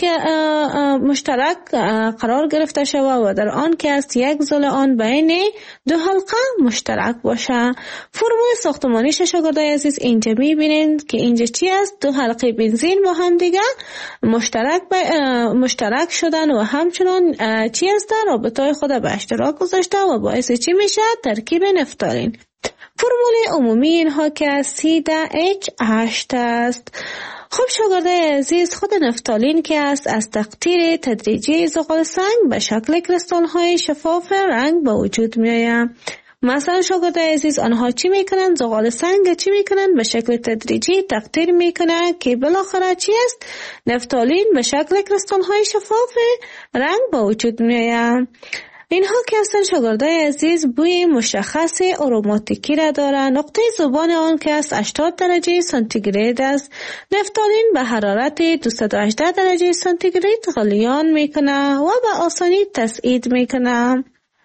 مشترک قرار گرفته شوه و در آن که است یک زل آن بین دو حلقه مشترک باشه. فرمول ساختمانیش شاگردای عزیز اینجا میبینید که اینجا چی است؟ دو حلقه بنزین با هم دیگه مشترک مشترک شدن و همچنان چی است؟ رابطه خود به اشتراک گذاشته و باعث چی میشه؟ ترکیب نفتالین. فرمول عمومی اینها که سی ده اچ هشت است. خب شاگردای عزیز خود نفتالین که است از تقطیر تدریجی زغال سنگ به شکل کریستال های شفاف رنگ به وجود می آید. مثلا شاگردای عزیز آنها چی میکنن؟ زغال سنگ چی میکنن؟ به شکل تدریجی تقطیر میکنن که بالاخره چی است؟ نفتالین به شکل کریستال های شفاف رنگ به وجود می آید. اینها که هستن شاگردای عزیز بوی مشخص اروماتیکی را دارند. نقطه ذوبان آن که است هشتاد درجه سانتیگراد است. نفتالین به حرارت دویست و هجده درجه سانتیگراد غلیان میکنه و به آسانی تسعید میکنه.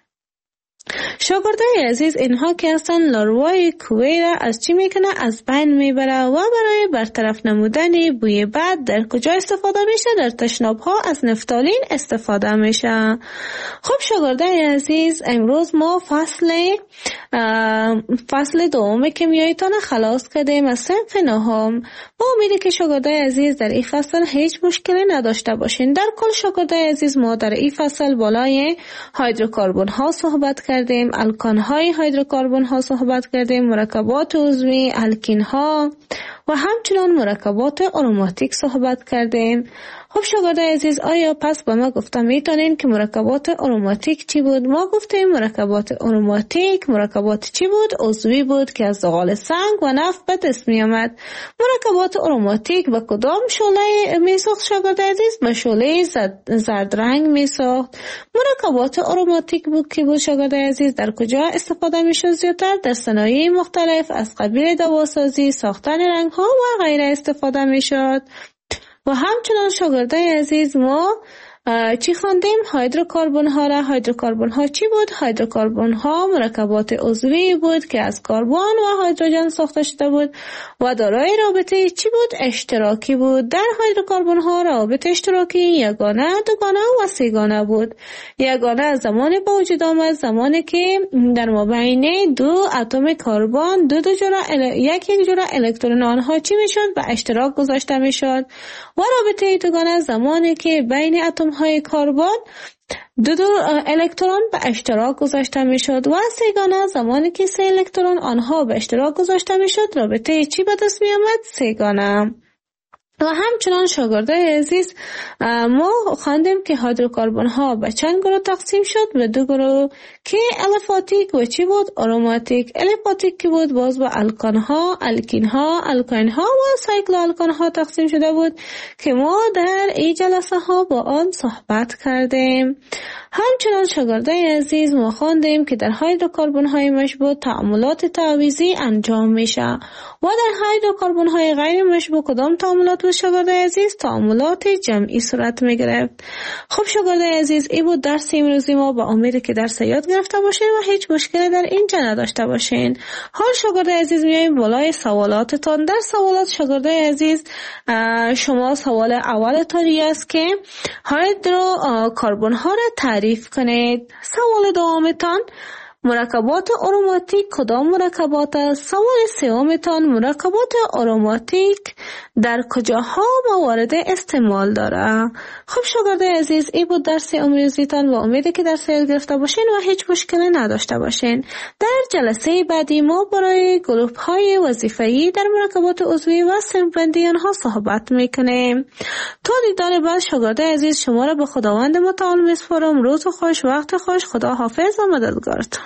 شاگردای عزیز اینها که هستن لاروای کوه را از چی میکنه؟ از بین میبره و برای برطرف نمودن بوی بد در کجا استفاده میشه؟ در تشناب ها از نفتالین استفاده میشه. خب شاگردای عزیز امروز ما فصل فصل دوم کیمیاییتان خلاص کردیم از صنف نهم. با امیدی که شاگردای عزیز در این فصل هیچ مشکلی نداشته باشین. در کل شاگردای عزیز ما در این فصل بالای هیدروکربن ها صحبت کردیم، الکان های هیدروکربن ها صحبت کردیم، مرکبات عضوی، الکین ها و همچنان مرکبات آروماتیک صحبت کردیم. خب شاگردای عزیز آیا پس با ما گفتم میتونین که مرکبات آروماتیک چی بود؟ ما گفتیم مرکبات آروماتیک مرکبات چی بود؟ عضوی بود که از زغال سنگ و نفت به دست می آمد. مرکبات آروماتیک به کدام شعله می ساخت شاگردای عزیز؟ به شعله زرد رنگ می ساخت. مرکبات آروماتیک بود که بود شاگردای عزیز در کجا استفاده می شد زیادتر؟ در صنایع مختلف از قبیل دواسازی، ساختن رنگ ها و غیره استفاده می شد. و همچنان شاگردای عزیز ما چی خواندیم؟ هیدروکربن ها را. هیدروکربن ها چی بود؟ هیدروکربن ها مرکبات عضوی بود که از کربن و هیدروژن ساخته شده بود و دارای رابطه چی بود؟ اشتراکی بود. در هیدروکربن ها رابطه اشتراکی یگانه، دوگانه و سه‌گانه بود. یگانه زمانی به وجود آمد زمانی که در مابین دو اتم کربن دو دو جرعه ال... یک یک جرعه الکترون آنها چی میشد؟ به اشتراک گذاشته میشد. و رابطه دوگانه زمانی که بین اتم های کربن دو دو الکترون به اشتراک گذاشته می شد. و سه‌گانه زمانی که سه الکترون آنها به اشتراک گذاشته می شد رابطه چی به دست می آمد؟ سه‌گانه. و همچنان شاگردای عزیز ما خواندیم که هیدروکربن ها به چند گروه تقسیم شد؟ به دو گروه که الیفاتیک و چی بود؟ آروماتیک. الیفاتیک که بود باز با الکان ها، الکین ها، الکاین ها و سایکلو الکان ها تقسیم شده بود که ما در این جلسه ها با آن صحبت کردیم. همچنان شاگردای عزیز ما خواندیم که در هیدروکربن های مشبوع تعاملات تعویضی انجام میشه و در هیدروکربن های غیر مشبوع کدام تعاملات شاگردای عزیز تعاملات جمعی صورت میگیره. خب شاگردای عزیز، این بود درس امروزی ما. با امید که درس یاد گرفته باشین و هیچ مشکلی در اینجا نداشته باشین. حال شاگردای عزیز میایم بالای سوالاتتان. در سوالات شاگردای عزیز شما سوال اولتان است که هایدروکاربن ها را تعریف کنید. سوال دومتان مرکبات آروماتیک کدام مرکبات است؟ سوال سومتان مرکبات آروماتیک در کجاها موارد استعمال داره؟ خب شاگردای عزیز، این بود درس امروزیتان و امیده که درس یاد گرفته باشین و هیچ مشکلی نداشته باشین. در جلسه بعدی ما برای گروه های وظیفه‌ای در مرکبات عضوی و صنف‌بندی آنها صحبت میکنیم. تا دیدار بعد شاگردای عزیز، شما را به خداوند متعال میسپارم. روز خوش، وقت خوش، خدا حافظ و مددگارتان.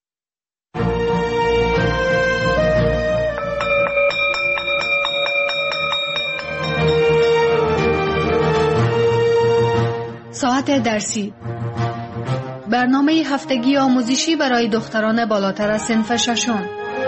ساعت درسی، برنامه هفتگی آموزشی برای دختران بالاتر از صنف ششم.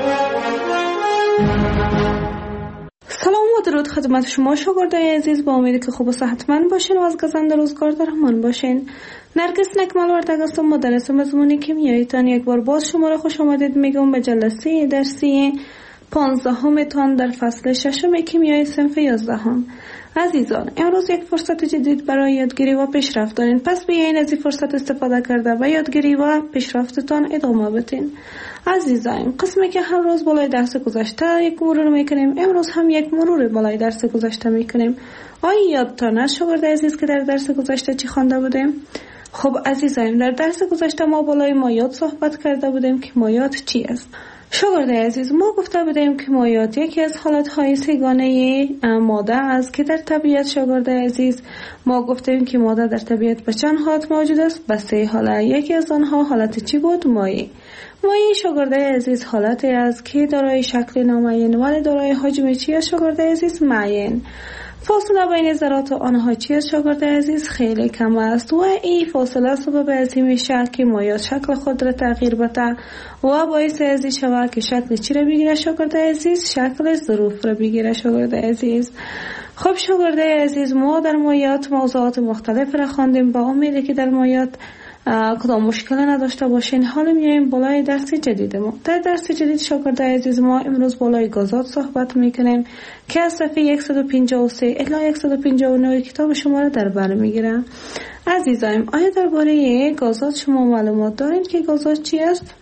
سلام و درود خدمت شما شاگردای عزیز. با امیدی که خوب و صحتمند باشین و از گزنده روزگار در امان باشین. نرگس نکمل وردگ هستم، مدرس مضمون کیمیاییتان. یک بار باز شما را خوش آمدید میگم به جلسه درسی پانزدهمتان در فصل ششم کیمیای صنف یازدهم. عزیزان، امروز یک فرصت جدید برای یادگیری و پیشرفت دارین. پس بیاین از این فرصت استفاده کرده و یادگیری و پیشرفتتان ادامه بدین. عزیزان، قسمی که هر روز بالای درس گذشته یک مرور میکنیم، امروز هم یک مرور بالای درس گذشته میکنیم. آیا یادتان است شاگرد عزیز که در درس گذشته چی خوانده بودیم؟ خب عزیزان، در درس گذشته ما بالای مایات صحبت کرده بودیم که مایات چی است. شاگرد عزیز، ما گفته بودیم که مایات یکی از حالتهای سه‌گانه ماده است که در طبیعت شاگرد عزیز ما گفتیم که ماده در طبیعت به چند حالت موجود است؟ به سه حالت. یکی از آنها حالت چی بود؟ مایع. مایع شاگرد عزیز حالتی است که دارای شکل نامعین ولی دارای حجم چی است شاگرد عزیز؟ معین. فاصله بین ذرات آنها چی است شاگرد عزیز؟ خیلی کم است و این فاصله سبب از این میشه که مایع شکل خود را تغییر بده و باعث از این شود که شکل چی را بگیره شاگرد عزیز؟ شکل ظروف را بگیره شاگرد عزیز. خب شاگرد عزیز، ما در مایعات موضوعات مختلف را خواندیم. با امیدی که در مایعات کدام مشکل نداشته باشین. حالا میایم بالای درس جدید ما. در درس جدید شاگرد عزیز ما امروز بالای گازات صحبت میکنیم که از صفحه صد و پنجاه و سه الی صد و پنجاه و نه کتاب شما را در بر میگیرم. عزیزان، آیا درباره گازات شما معلومات دارین که گازات چی است؟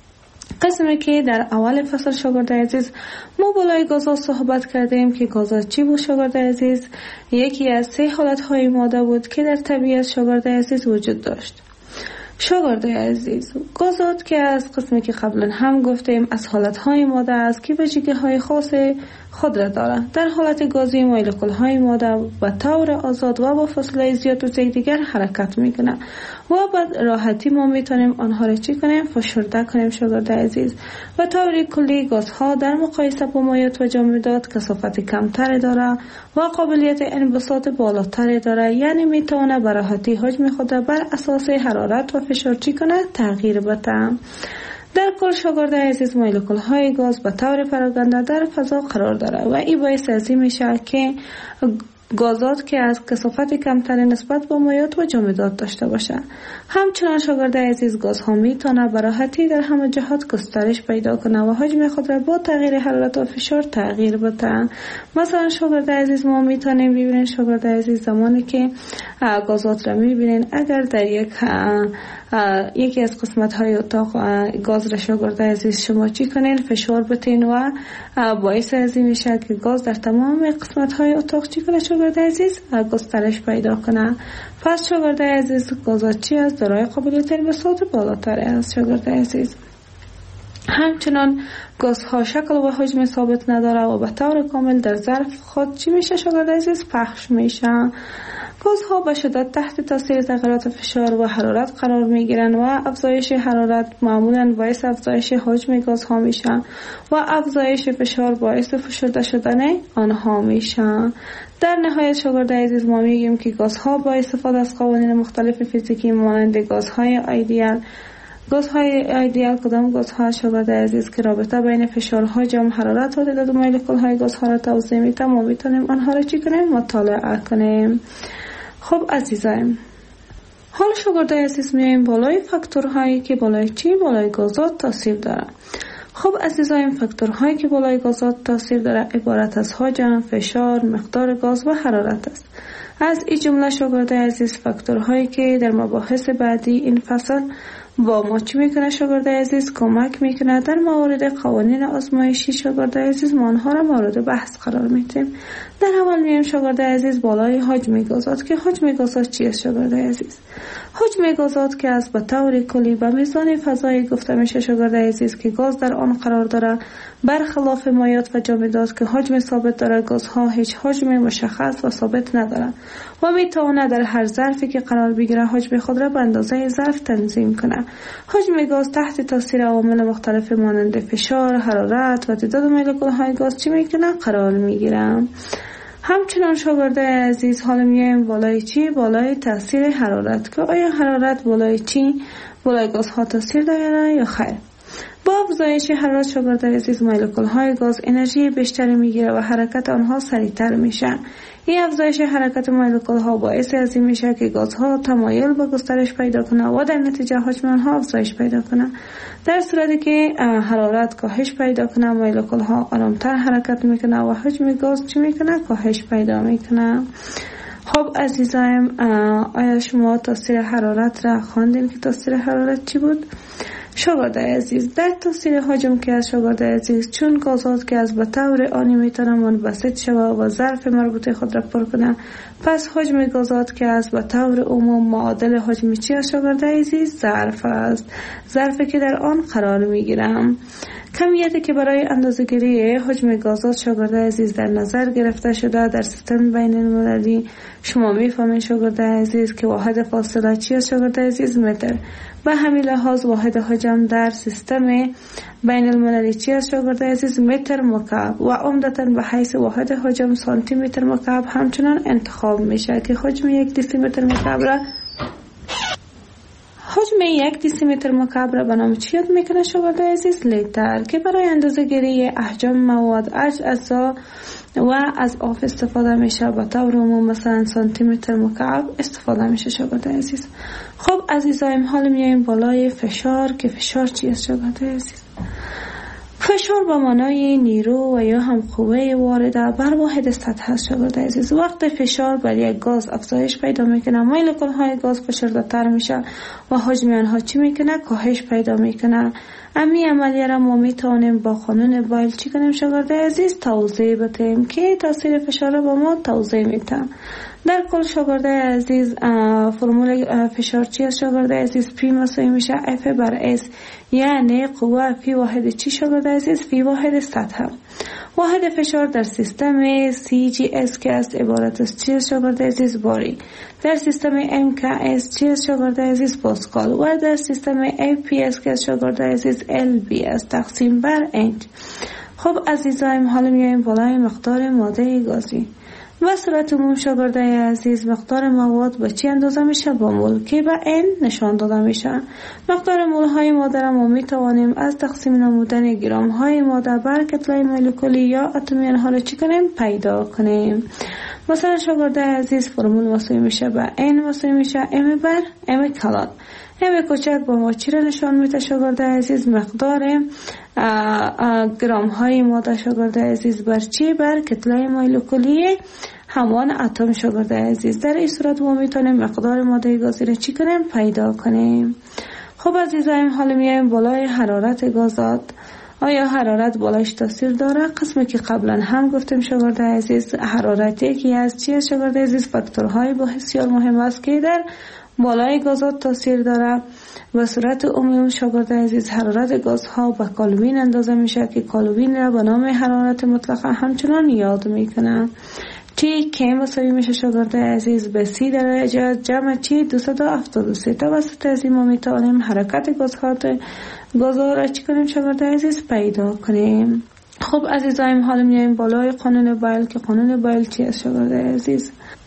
قسمی که در اول فصل شاگرد عزیز ما بالای گازات صحبت کردیم که گازات چی بود شاگرد عزیز؟ یکی از سه حالتهای ماده بود که در طبیعت شاگرد عزیز وجود داشت. شاگرد عزیز، گازات که از قسمی که قبلا هم گفتیم از حالتهای ماده است که ویژگی‌های خاص خود را دارند. در حالت گازی مولکول‌های ماده به طور آزاد و با فاصله زیاد از یکدیگر حرکت می‌کنند و به راحتی ما میتونیم آنها را چی کنیم؟ فشرده کنیم شاگرد عزیز. و طور کلی گازها در مقایسه با مایعات و جامدات کثافت کمتری دارند و قابلیت انبساط بالاتری دارند، یعنی میتونه به راحتی حجم خود بر اساس حرارت و فشار چی کنه؟ تغییر بده. در کل شاگرد عزیز، مولکول های گاز به طور پراکنده در فضا قرار داره و این باعث از این میشه که گازات که از کثافت کمتری نسبت با مایعات و جامدات داشته باشه. همچنان شاگرد عزیز، گازها میتونه به راحتی در همه جهات گسترش پیدا کنه و حجم خود را با تغییر حرارت و فشار تغییر بده. مثلا شاگرد عزیز، ما میتونیم ببینیم شاگرد عزیز زمانی که گازات را میبینین، اگر در یک یکی از قسمت های اتاق گاز را شاگرد عزیز شما چی کنین؟ فشار بتین و باعث از این میشه که گاز در تمام قسمت های اتاق چی کنه شاگرد عزیز؟ گسترش پیدا کنه. پس شاگرد عزیز، گازات چی است؟ دارای قابلیت انبساط بالاتر است شاگرد عزیز. همچنان گازها شکل و حجم ثابت نداره و به طور کامل در ظرف خود چی میشه شاگرد عزیز؟ پخش میشه. گازها به شدت تحت تاثیر تغییرات فشار و حرارت قرار میگیرن و افزایش حرارت معمولاً باعث افزایش حجم گازها میشه و افزایش فشار باعث فشرده شدن آنها میشه. در نهایت شاگرد عزیز، ما میگیم که گازها با استفاده از قوانین مختلف فیزیکی مانند گازهای ایدئال گازهای ایدئال کدام گازها شاگرد عزیز که رابطه بین فشارها، جمع حرارت و تعداد مولکول‌های گازها را توضیح می‌دهد، ما میتونیم آنها را چی کنیم؟ مطالعه کنیم. خب عزیزایم، حال شاگرد عزیز میایم بالای فاکتورهایی که بالای چی؟ بالای گازات تاثیر داره. خب عزیزایم، فاکتورهایی که بالای گازات تاثیر داره عبارت از حجم، فشار، مقدار گاز و حرارت است. از این جمله شاگرد عزیز فاکتورهایی که در مباحث بعدی این فصل با ما چی میکنه شاگرد عزیز؟ کمک میکنه در موارد قوانین آزمایشی. شاگرد عزیز ما آنها را مورد بحث قرار میدیم. در اول میایم شاگرد عزیز بالای حجم گازات که حجم گازات چی است شاگرد عزیز؟ حجم گازات که از به طور کلی به میزان فضایی گفته میشه شاگرد عزیز که گاز در آن قرار داره، برخلاف مایعات و جامدات که حجم ثابت داره. گازها هیچ حجم مشخص و ثابت نداره و میتونه در هر ظرفی که قرار بگیره حجم خود را به اندازه ظرف تنظیم کنه. حجم گاز تحت تاثیر عوامل مختلف مانند فشار، حرارت و تعداد مولکول‌های گاز چی میکنه؟ قرار میگیره. همچنان شاگرد عزیز حالا میایم بالای چی؟ بالای تاثیر حرارت که آیا حرارت بالای چی؟ بالای گازها تاثیر داره یا خیر؟ با افزایش حرارت شاگرد عزیز مولکول‌های گاز انرژی بیشتری میگیره و حرکت آنها سریعتر میشه. این افزایش حرکت مولکول‌ها باعث از این میشه که گازها تمایل به گسترش پیدا کنه و در نتیجه حجم آنها افزایش پیدا کنه. در صورتی که حرارت کاهش پیدا کنه مولکول‌ها آرامتر حرکت میکنه و حجم گاز چی میکنه؟ کاهش پیدا میکنه. خب عزیزایم، آیا شما تاثیر حرارت را خواندین که تاثیر حرارت چی بود؟ شاگرد عزیز در تاثیر حجم که از شاگرد عزیز چون گازات که از به طور آنی میتونه منبسط شود و ظرف مربوطه خود را پر کنه، پس حجم گازات که از به طور عموم معادل حجم چی از شاگرد عزیز؟ ظرف است. ظرفی که در آن قرار میگیرم. کمیتی که برای اندازه‌گیری حجم گازات شاگرد عزیز در نظر گرفته شده در سیستم بین المللی، شما میفهمید شاگرد عزیز که واحد فاصله چی است شاگرد عزیز؟ متر. به همین لحاظ واحد حجم در سیستم بین المللی چی است شاگرد عزیز؟ متر مکعب و عمدتاً به حیث واحد حجم سانتی متر مکعب همچنان انتخاب میشه که حجم یک دیسی متر مکعب را حجم یک دیسی متر مکعب را به نام چی یاد میکنه شاگرد عزیز؟ لیتر، که برای اندازه گیری احجام مواد اجزا و از آف استفاده میشه. به طور عموم مثلا سانتی متر مکعب استفاده میشه شاگرد عزیز. خب عزیزایم، حالا میایم بالای فشار که فشار چی است شاگرد عزیز؟ فشار به معنای نیرو و یا هم قوه وارده بر واحد سطح است شاگرد عزیز. وقت فشار بر یک گاز افزایش پیدا میکنه، مولکول‌های گاز فشرده‌تر میشه و حجم آنها چی میکنه؟ کاهش پیدا میکنه. امی عملیه را ما میتونیم با قانون بایل چی کنیم شاگرد عزیز؟ توضیح بدیم که تاثیر فشار را با ما توضیح میدم. در کل شاگرد عزیز فرمول فشار چی است شاگرد عزیز؟ پی مساوی میشه اف بر اس، یعنی قوه فی واحد چی شاگرد عزیز؟ فی واحد سطح. واحد فشار در سیستم سی جی اس که است عبارت از چی است شاگرد عزیز؟ باری. در سیستم ام کی اس چی است شاگرد عزیز؟ پاسکال. و در سیستم ای پی اس که است شاگرد عزیز؟ ال بی است تقسیم بر انچ. خب عزیزایم، حالا میایم بالای مقدار ماده گازی. و صورت عموم شاگرد عزیز مقدار مواد به چی اندازه میشه؟ با مول که به ان نشان داده میشه. مقدار مول های ماده را ما میتوانیم از تقسیم نمودن گرم های ماده بر کتله مولکولی یا اتمی آنها را چی کنیم؟ پیدا کنیم. مثلا شاگرد عزیز فرمول مساوی میشه به ان مساوی میشه ام بر ام کلان. ام کوچک با ما چی را نشان میده شاگرد عزیز؟ مقدار گرم های ماده شاگرد عزیز بر چی؟ بر کتله مولکولی همان اتم شاگرد عزیز. در این صورت ما میتونیم مقدار ماده گازی را چی کنیم؟ پیدا کنیم. خب عزیزایم، حالا میایم بالای حرارت گازات. آیا حرارت بالایش تاثیر داره؟ قسمی که قبلا هم گفتیم شاگرد عزیز حرارتی که از چی است شاگرد عزیز؟ فاکتورهای بسیار مهم است که در بالای گازات تاثیر داره. و صورت عموم شاگرد عزیز حرارت گازها به کالوین اندازه میشه که کالوین را به نام حرارت مطلقه همچنان یاد میکنه. چی که مساوی میشه شاگرد عزیز به سی درجه جمع چی دویست و هفتاد و سه. توسط از این ما میتوانیم حرکت گازها گازها را چی کنیم شاگرد عزیز؟ پیدا کنیم. خب عزیزایم، حالا میایم بالای قانون بایل که قانون بایل چی است شاگرد عزیز؟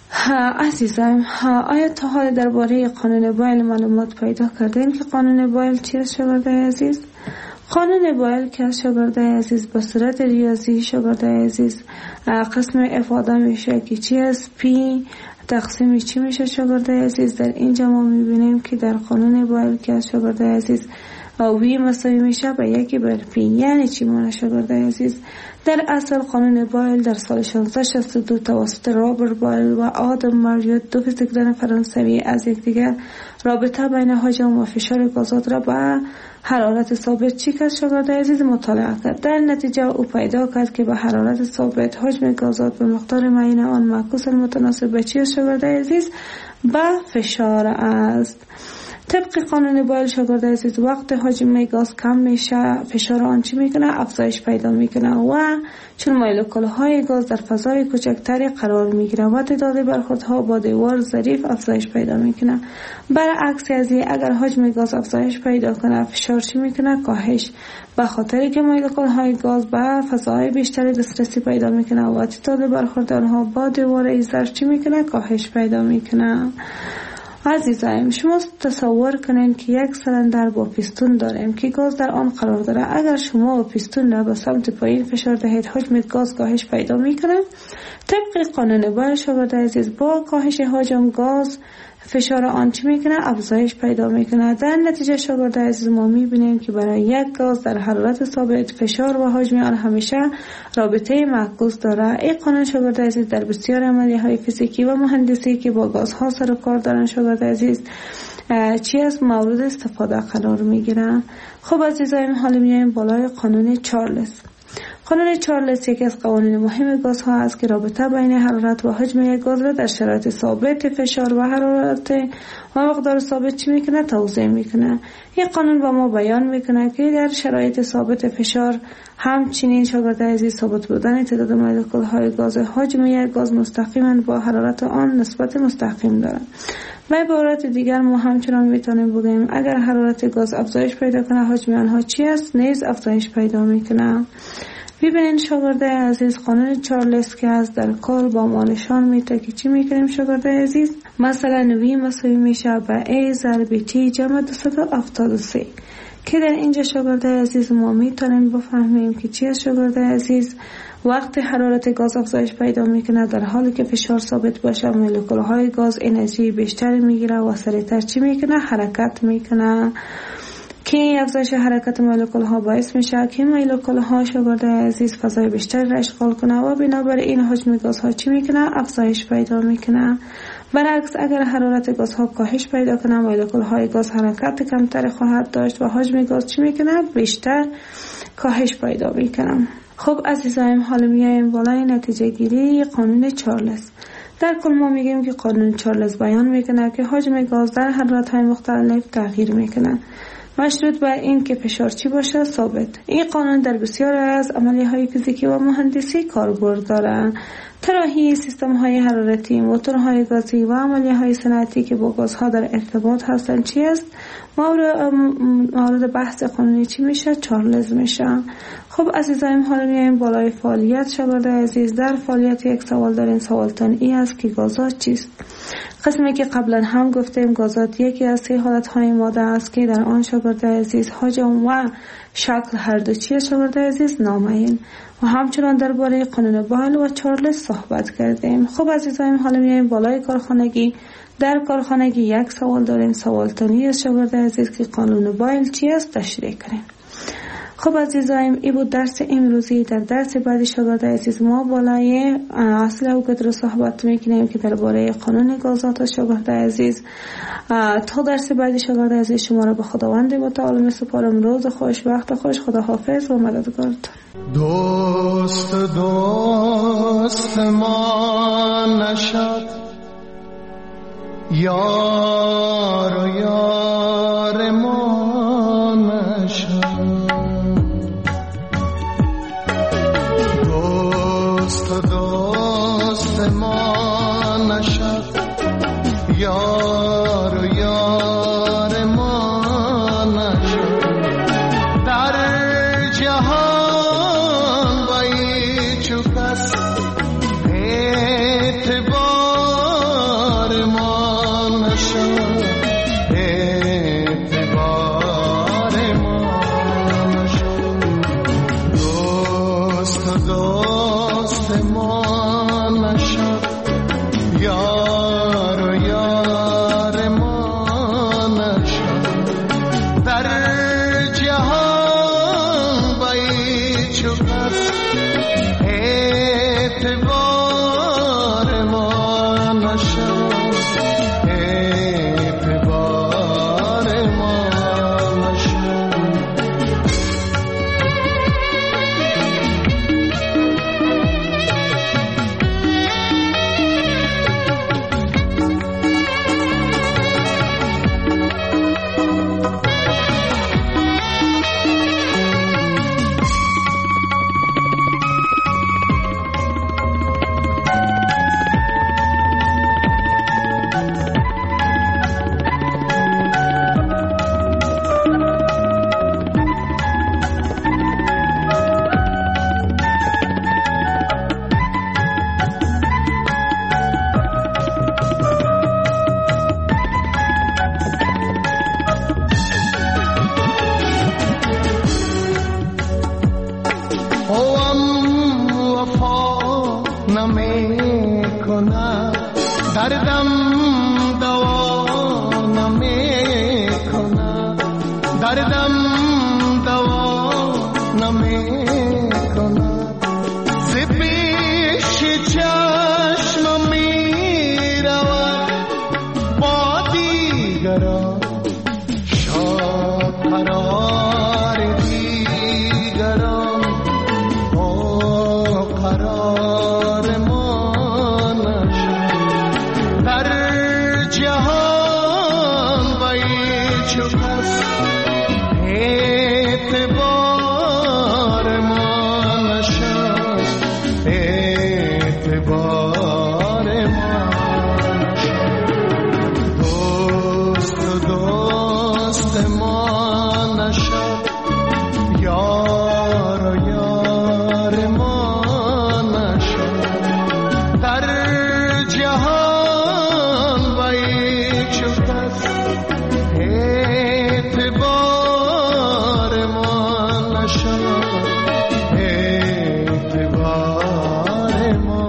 عزیزم، آیا تا حال درباره قانون بایل معلومات پیدا کردین که قانون بایل چیست شاگرده عزیز؟ قانون بایل که از شاگرده عزیز به صورت ریاضی شاگرده عزیز قسم افاده میشه که چی است؟ پی تقسیم چی میشه شاگرده عزیز؟ در اینجا ما میبینیم که در قانون بایل که از شاگرده عزیز وی مساوی میشه به یکی بر پی. یعنی چی مونه شاگرده عزیز؟ در اصل قانون بایل در سال شانزده شصت و دو توسط رابرت بایل و آدم ماریوت دو فیزیکدان فرانسوی از یکدیگر رابطه بین حجم و فشار گازات را به حرارت ثابت چی کرد شاگرده عزیز؟ مطالعه کرد. در نتیجه او پیدا کرد که به حرارت ثابت حجم گازات به مقدار معین آن معکوس متناسب به چی است شاگرده عزیز؟ به فشار است. طبق قانون بایل شاگرده عزیز وقت حجم گاز کم میشه فشار آن چی میکنه؟ افزایش پیدا میکنه و چون مولکول های گاز در فضای کوچکتری قرار میگیره و تعداد برخوردها با دیوار ظریف افزایش پیدا میکنه. برعکس از این اگر حجم گاز افزایش پیدا کنه فشار چی میکنه؟ کاهش، به خاطری که مولکول های گاز به فضای بیشتری دسترسی پیدا میکنه و تعداد برخورد آنها با دیوار ظرف چی میکنه؟ کاهش پیدا میکنه. عزیزایم، شما تصور کنین که یک سلندر با پیستون داریم که گاز در آن قرار داره. اگر شما پیستون را به سمت پایین فشار دهید حجم گاز کاهش پیدا میکنه. طبق قانون بایل شاگرده عزیز با کاهش حجم گاز فشار آن چی میکنه؟ افزایش پیدا میکنه. در نتیجه شاگرده عزیز ما میبینیم که برای یک گاز در حرارت ثابت فشار و حجم آن همیشه رابطه معکوس داره. این قانون شاگرده عزیز در بسیار عملی های فیزیکی و مهندسی که با گازها سر و کار دارن شاگرده عزیز چی از مورد استفاده قرار میگیرن. خب عزیزایم، حالا میایم بالای قانون چارلز. قانون چارلز یکی از قوانین مهم گازها است که رابطه بین حرارت و حجم یک گاز را در شرایط ثابت فشار و حرارت و مقدار ثابت چی میکنه؟ توضیح میکنه. این قانون با ما بیان میکنه که در شرایط ثابت فشار همچنین شاگرده عزیز ثابت بودن تعداد مولکول های گاز حجم یک گاز مستقیما با حرارت آن نسبت مستقیم دارد. به عبارت دیگر ما همچنان میتونیم بگیم اگر حرارت گاز افزایش پیدا کنه حجم آنها چی است؟ نیز افزایش پیدا میکنه. ببینین شاگرده عزیز، قانون چارلز که از در کار با ما نشان میده که چی میکنیم شاگرده عزیز؟ مثلا وی مساوی میشه به ای ضرب تی جمع دویست و هفتاد و سه که در اینجا شاگرده عزیز ما میتونیم بفهمیم که چی است شاگرده عزیز؟ وقتی حرارت گاز افزایش پیدا میکنه در حالی که فشار ثابت باشه مولکول های گاز انرژی بیشتر میگیره و سریعتر چی میکنه؟ حرکت میکنه. که افزایش حرکت مولکول ها باعث میشه که مولکول ها شاگرده عزیز فضای بیشتر را اشغال کنه و بنابراین حجم گاز ها چی میکنه؟ افزایش پیدا میکنه. برعکس اگر حرارت گاز ها کاهش پیدا کنه مولکول های گاز حرکت کمتر خواهد داشت و حجم گاز چی میکنه؟ بیشتر کاهش پیدا میکنه. خب عزیزایم، حالا میایم بالای نتیجه گیری قانون چارلز. در کل ما میگیم که قانون چارلز بیان میکنه که حجم گاز در حرارت های مختلف تغییر میکنه مشروط بر این که فشار چی باشه؟ ثابت. این قانون در بسیار از عملی های فیزیکی و مهندسی کاربرد دارند. طراحی سیستم های حرارتی، موتورهای گازی و عملی های صنعتی که با گازها در ارتباط هستند چی است؟ مورد, مورد بحث قانونی چی میشه؟ چارلز میشه. خب عزیزایم، حالا میایم بالای فعالیت شاگرده عزیز. در فعالیت یک سوال دارین. سوالتان ای است که گازات چیست؟ قسمی که قبلا هم گفتیم گازات یکی از سه حالت های ماده است که در آن شاگرده عزیز حجم و شکل هر دو چیه شاگرده عزیز؟ نامعین. و همچنان درباره قانون بایل و چارلز صحبت کردیم. خب عزیزایم، حالا میایم بالای کارخانگی. در کارخانگی یک سوال داریم. سوالتانی از شاگرده عزیز که قانون بایل چی است تشریح کنیم. خب عزیزایم، این بود درس امروزی. در درس بعدی شاگرده عزیز ما بالای اصل و قدر صحبت میکنیم که درباره قانون گازات شاگرده عزیز. تا درس بعدی شاگرده عزیز شما را به خداوند متعال میسپارم. روز خوش، وقت خوش. خدا حافظ و مددگارتان. دوست دوست ما نشد، یار و یار ما نشد. دوست دوست ما نشد، یار و یار ما نشد. در جهان بایی چو کس اعتبار دوست ما نشد، یار و یار ما نشد. در جهان با هیچ کس اعتبار ما نشد، اعتبار ما نشد. دردم دوا نمی‌کند، دردم دوا نمی‌کند. ز پیش چشمم می‌رود با دیگران، شاد قرار دیگران با قرار ما. جهان با هیچ کس اعتبار ما نشد، اعتبار ما نشد. دوست دوست ما نشد، یار و یار ما نشد. در جهان اعتبار ما نشد، اعتبار ما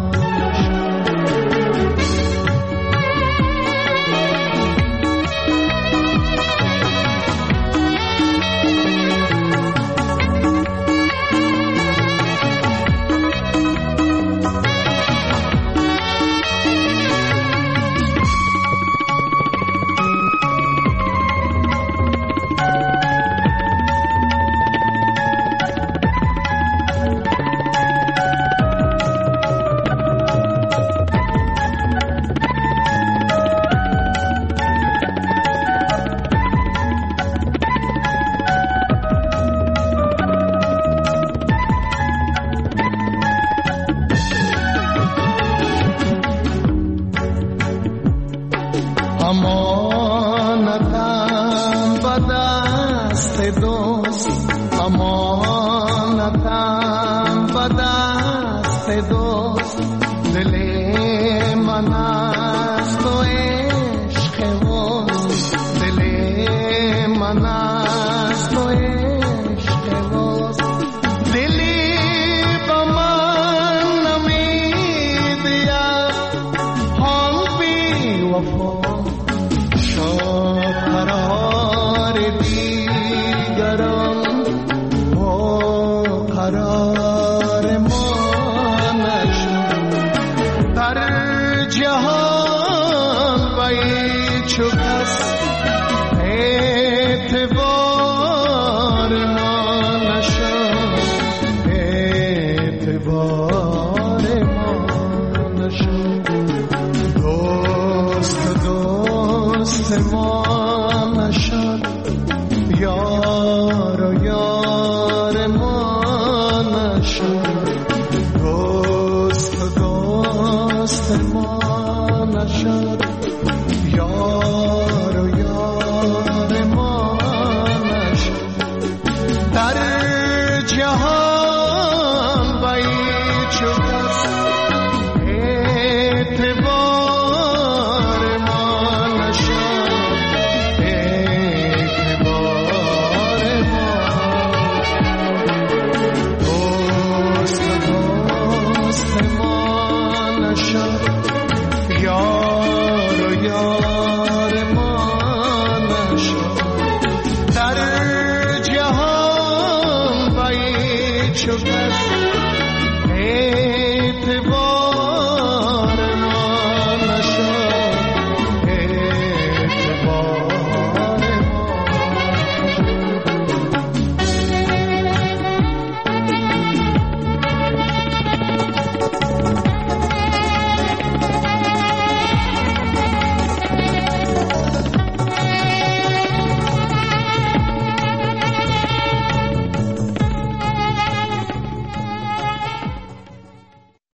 امانتم به دست دوست، امانتم به دست دوست. دل من است و عشق اوست، دل من است و عشق اوست. دلی به من نمی‌دهد آن بی وفا، قرار دیگران با قرار ما نشد. در جهان با هیچ کس اعتبار ما نشد، اعتبار ما نشد. دوست دوست ما نشد، یار و یار ما نشد. دوست دوست ما نشد، یار و یار ما نشد. در جهان با هیچ کس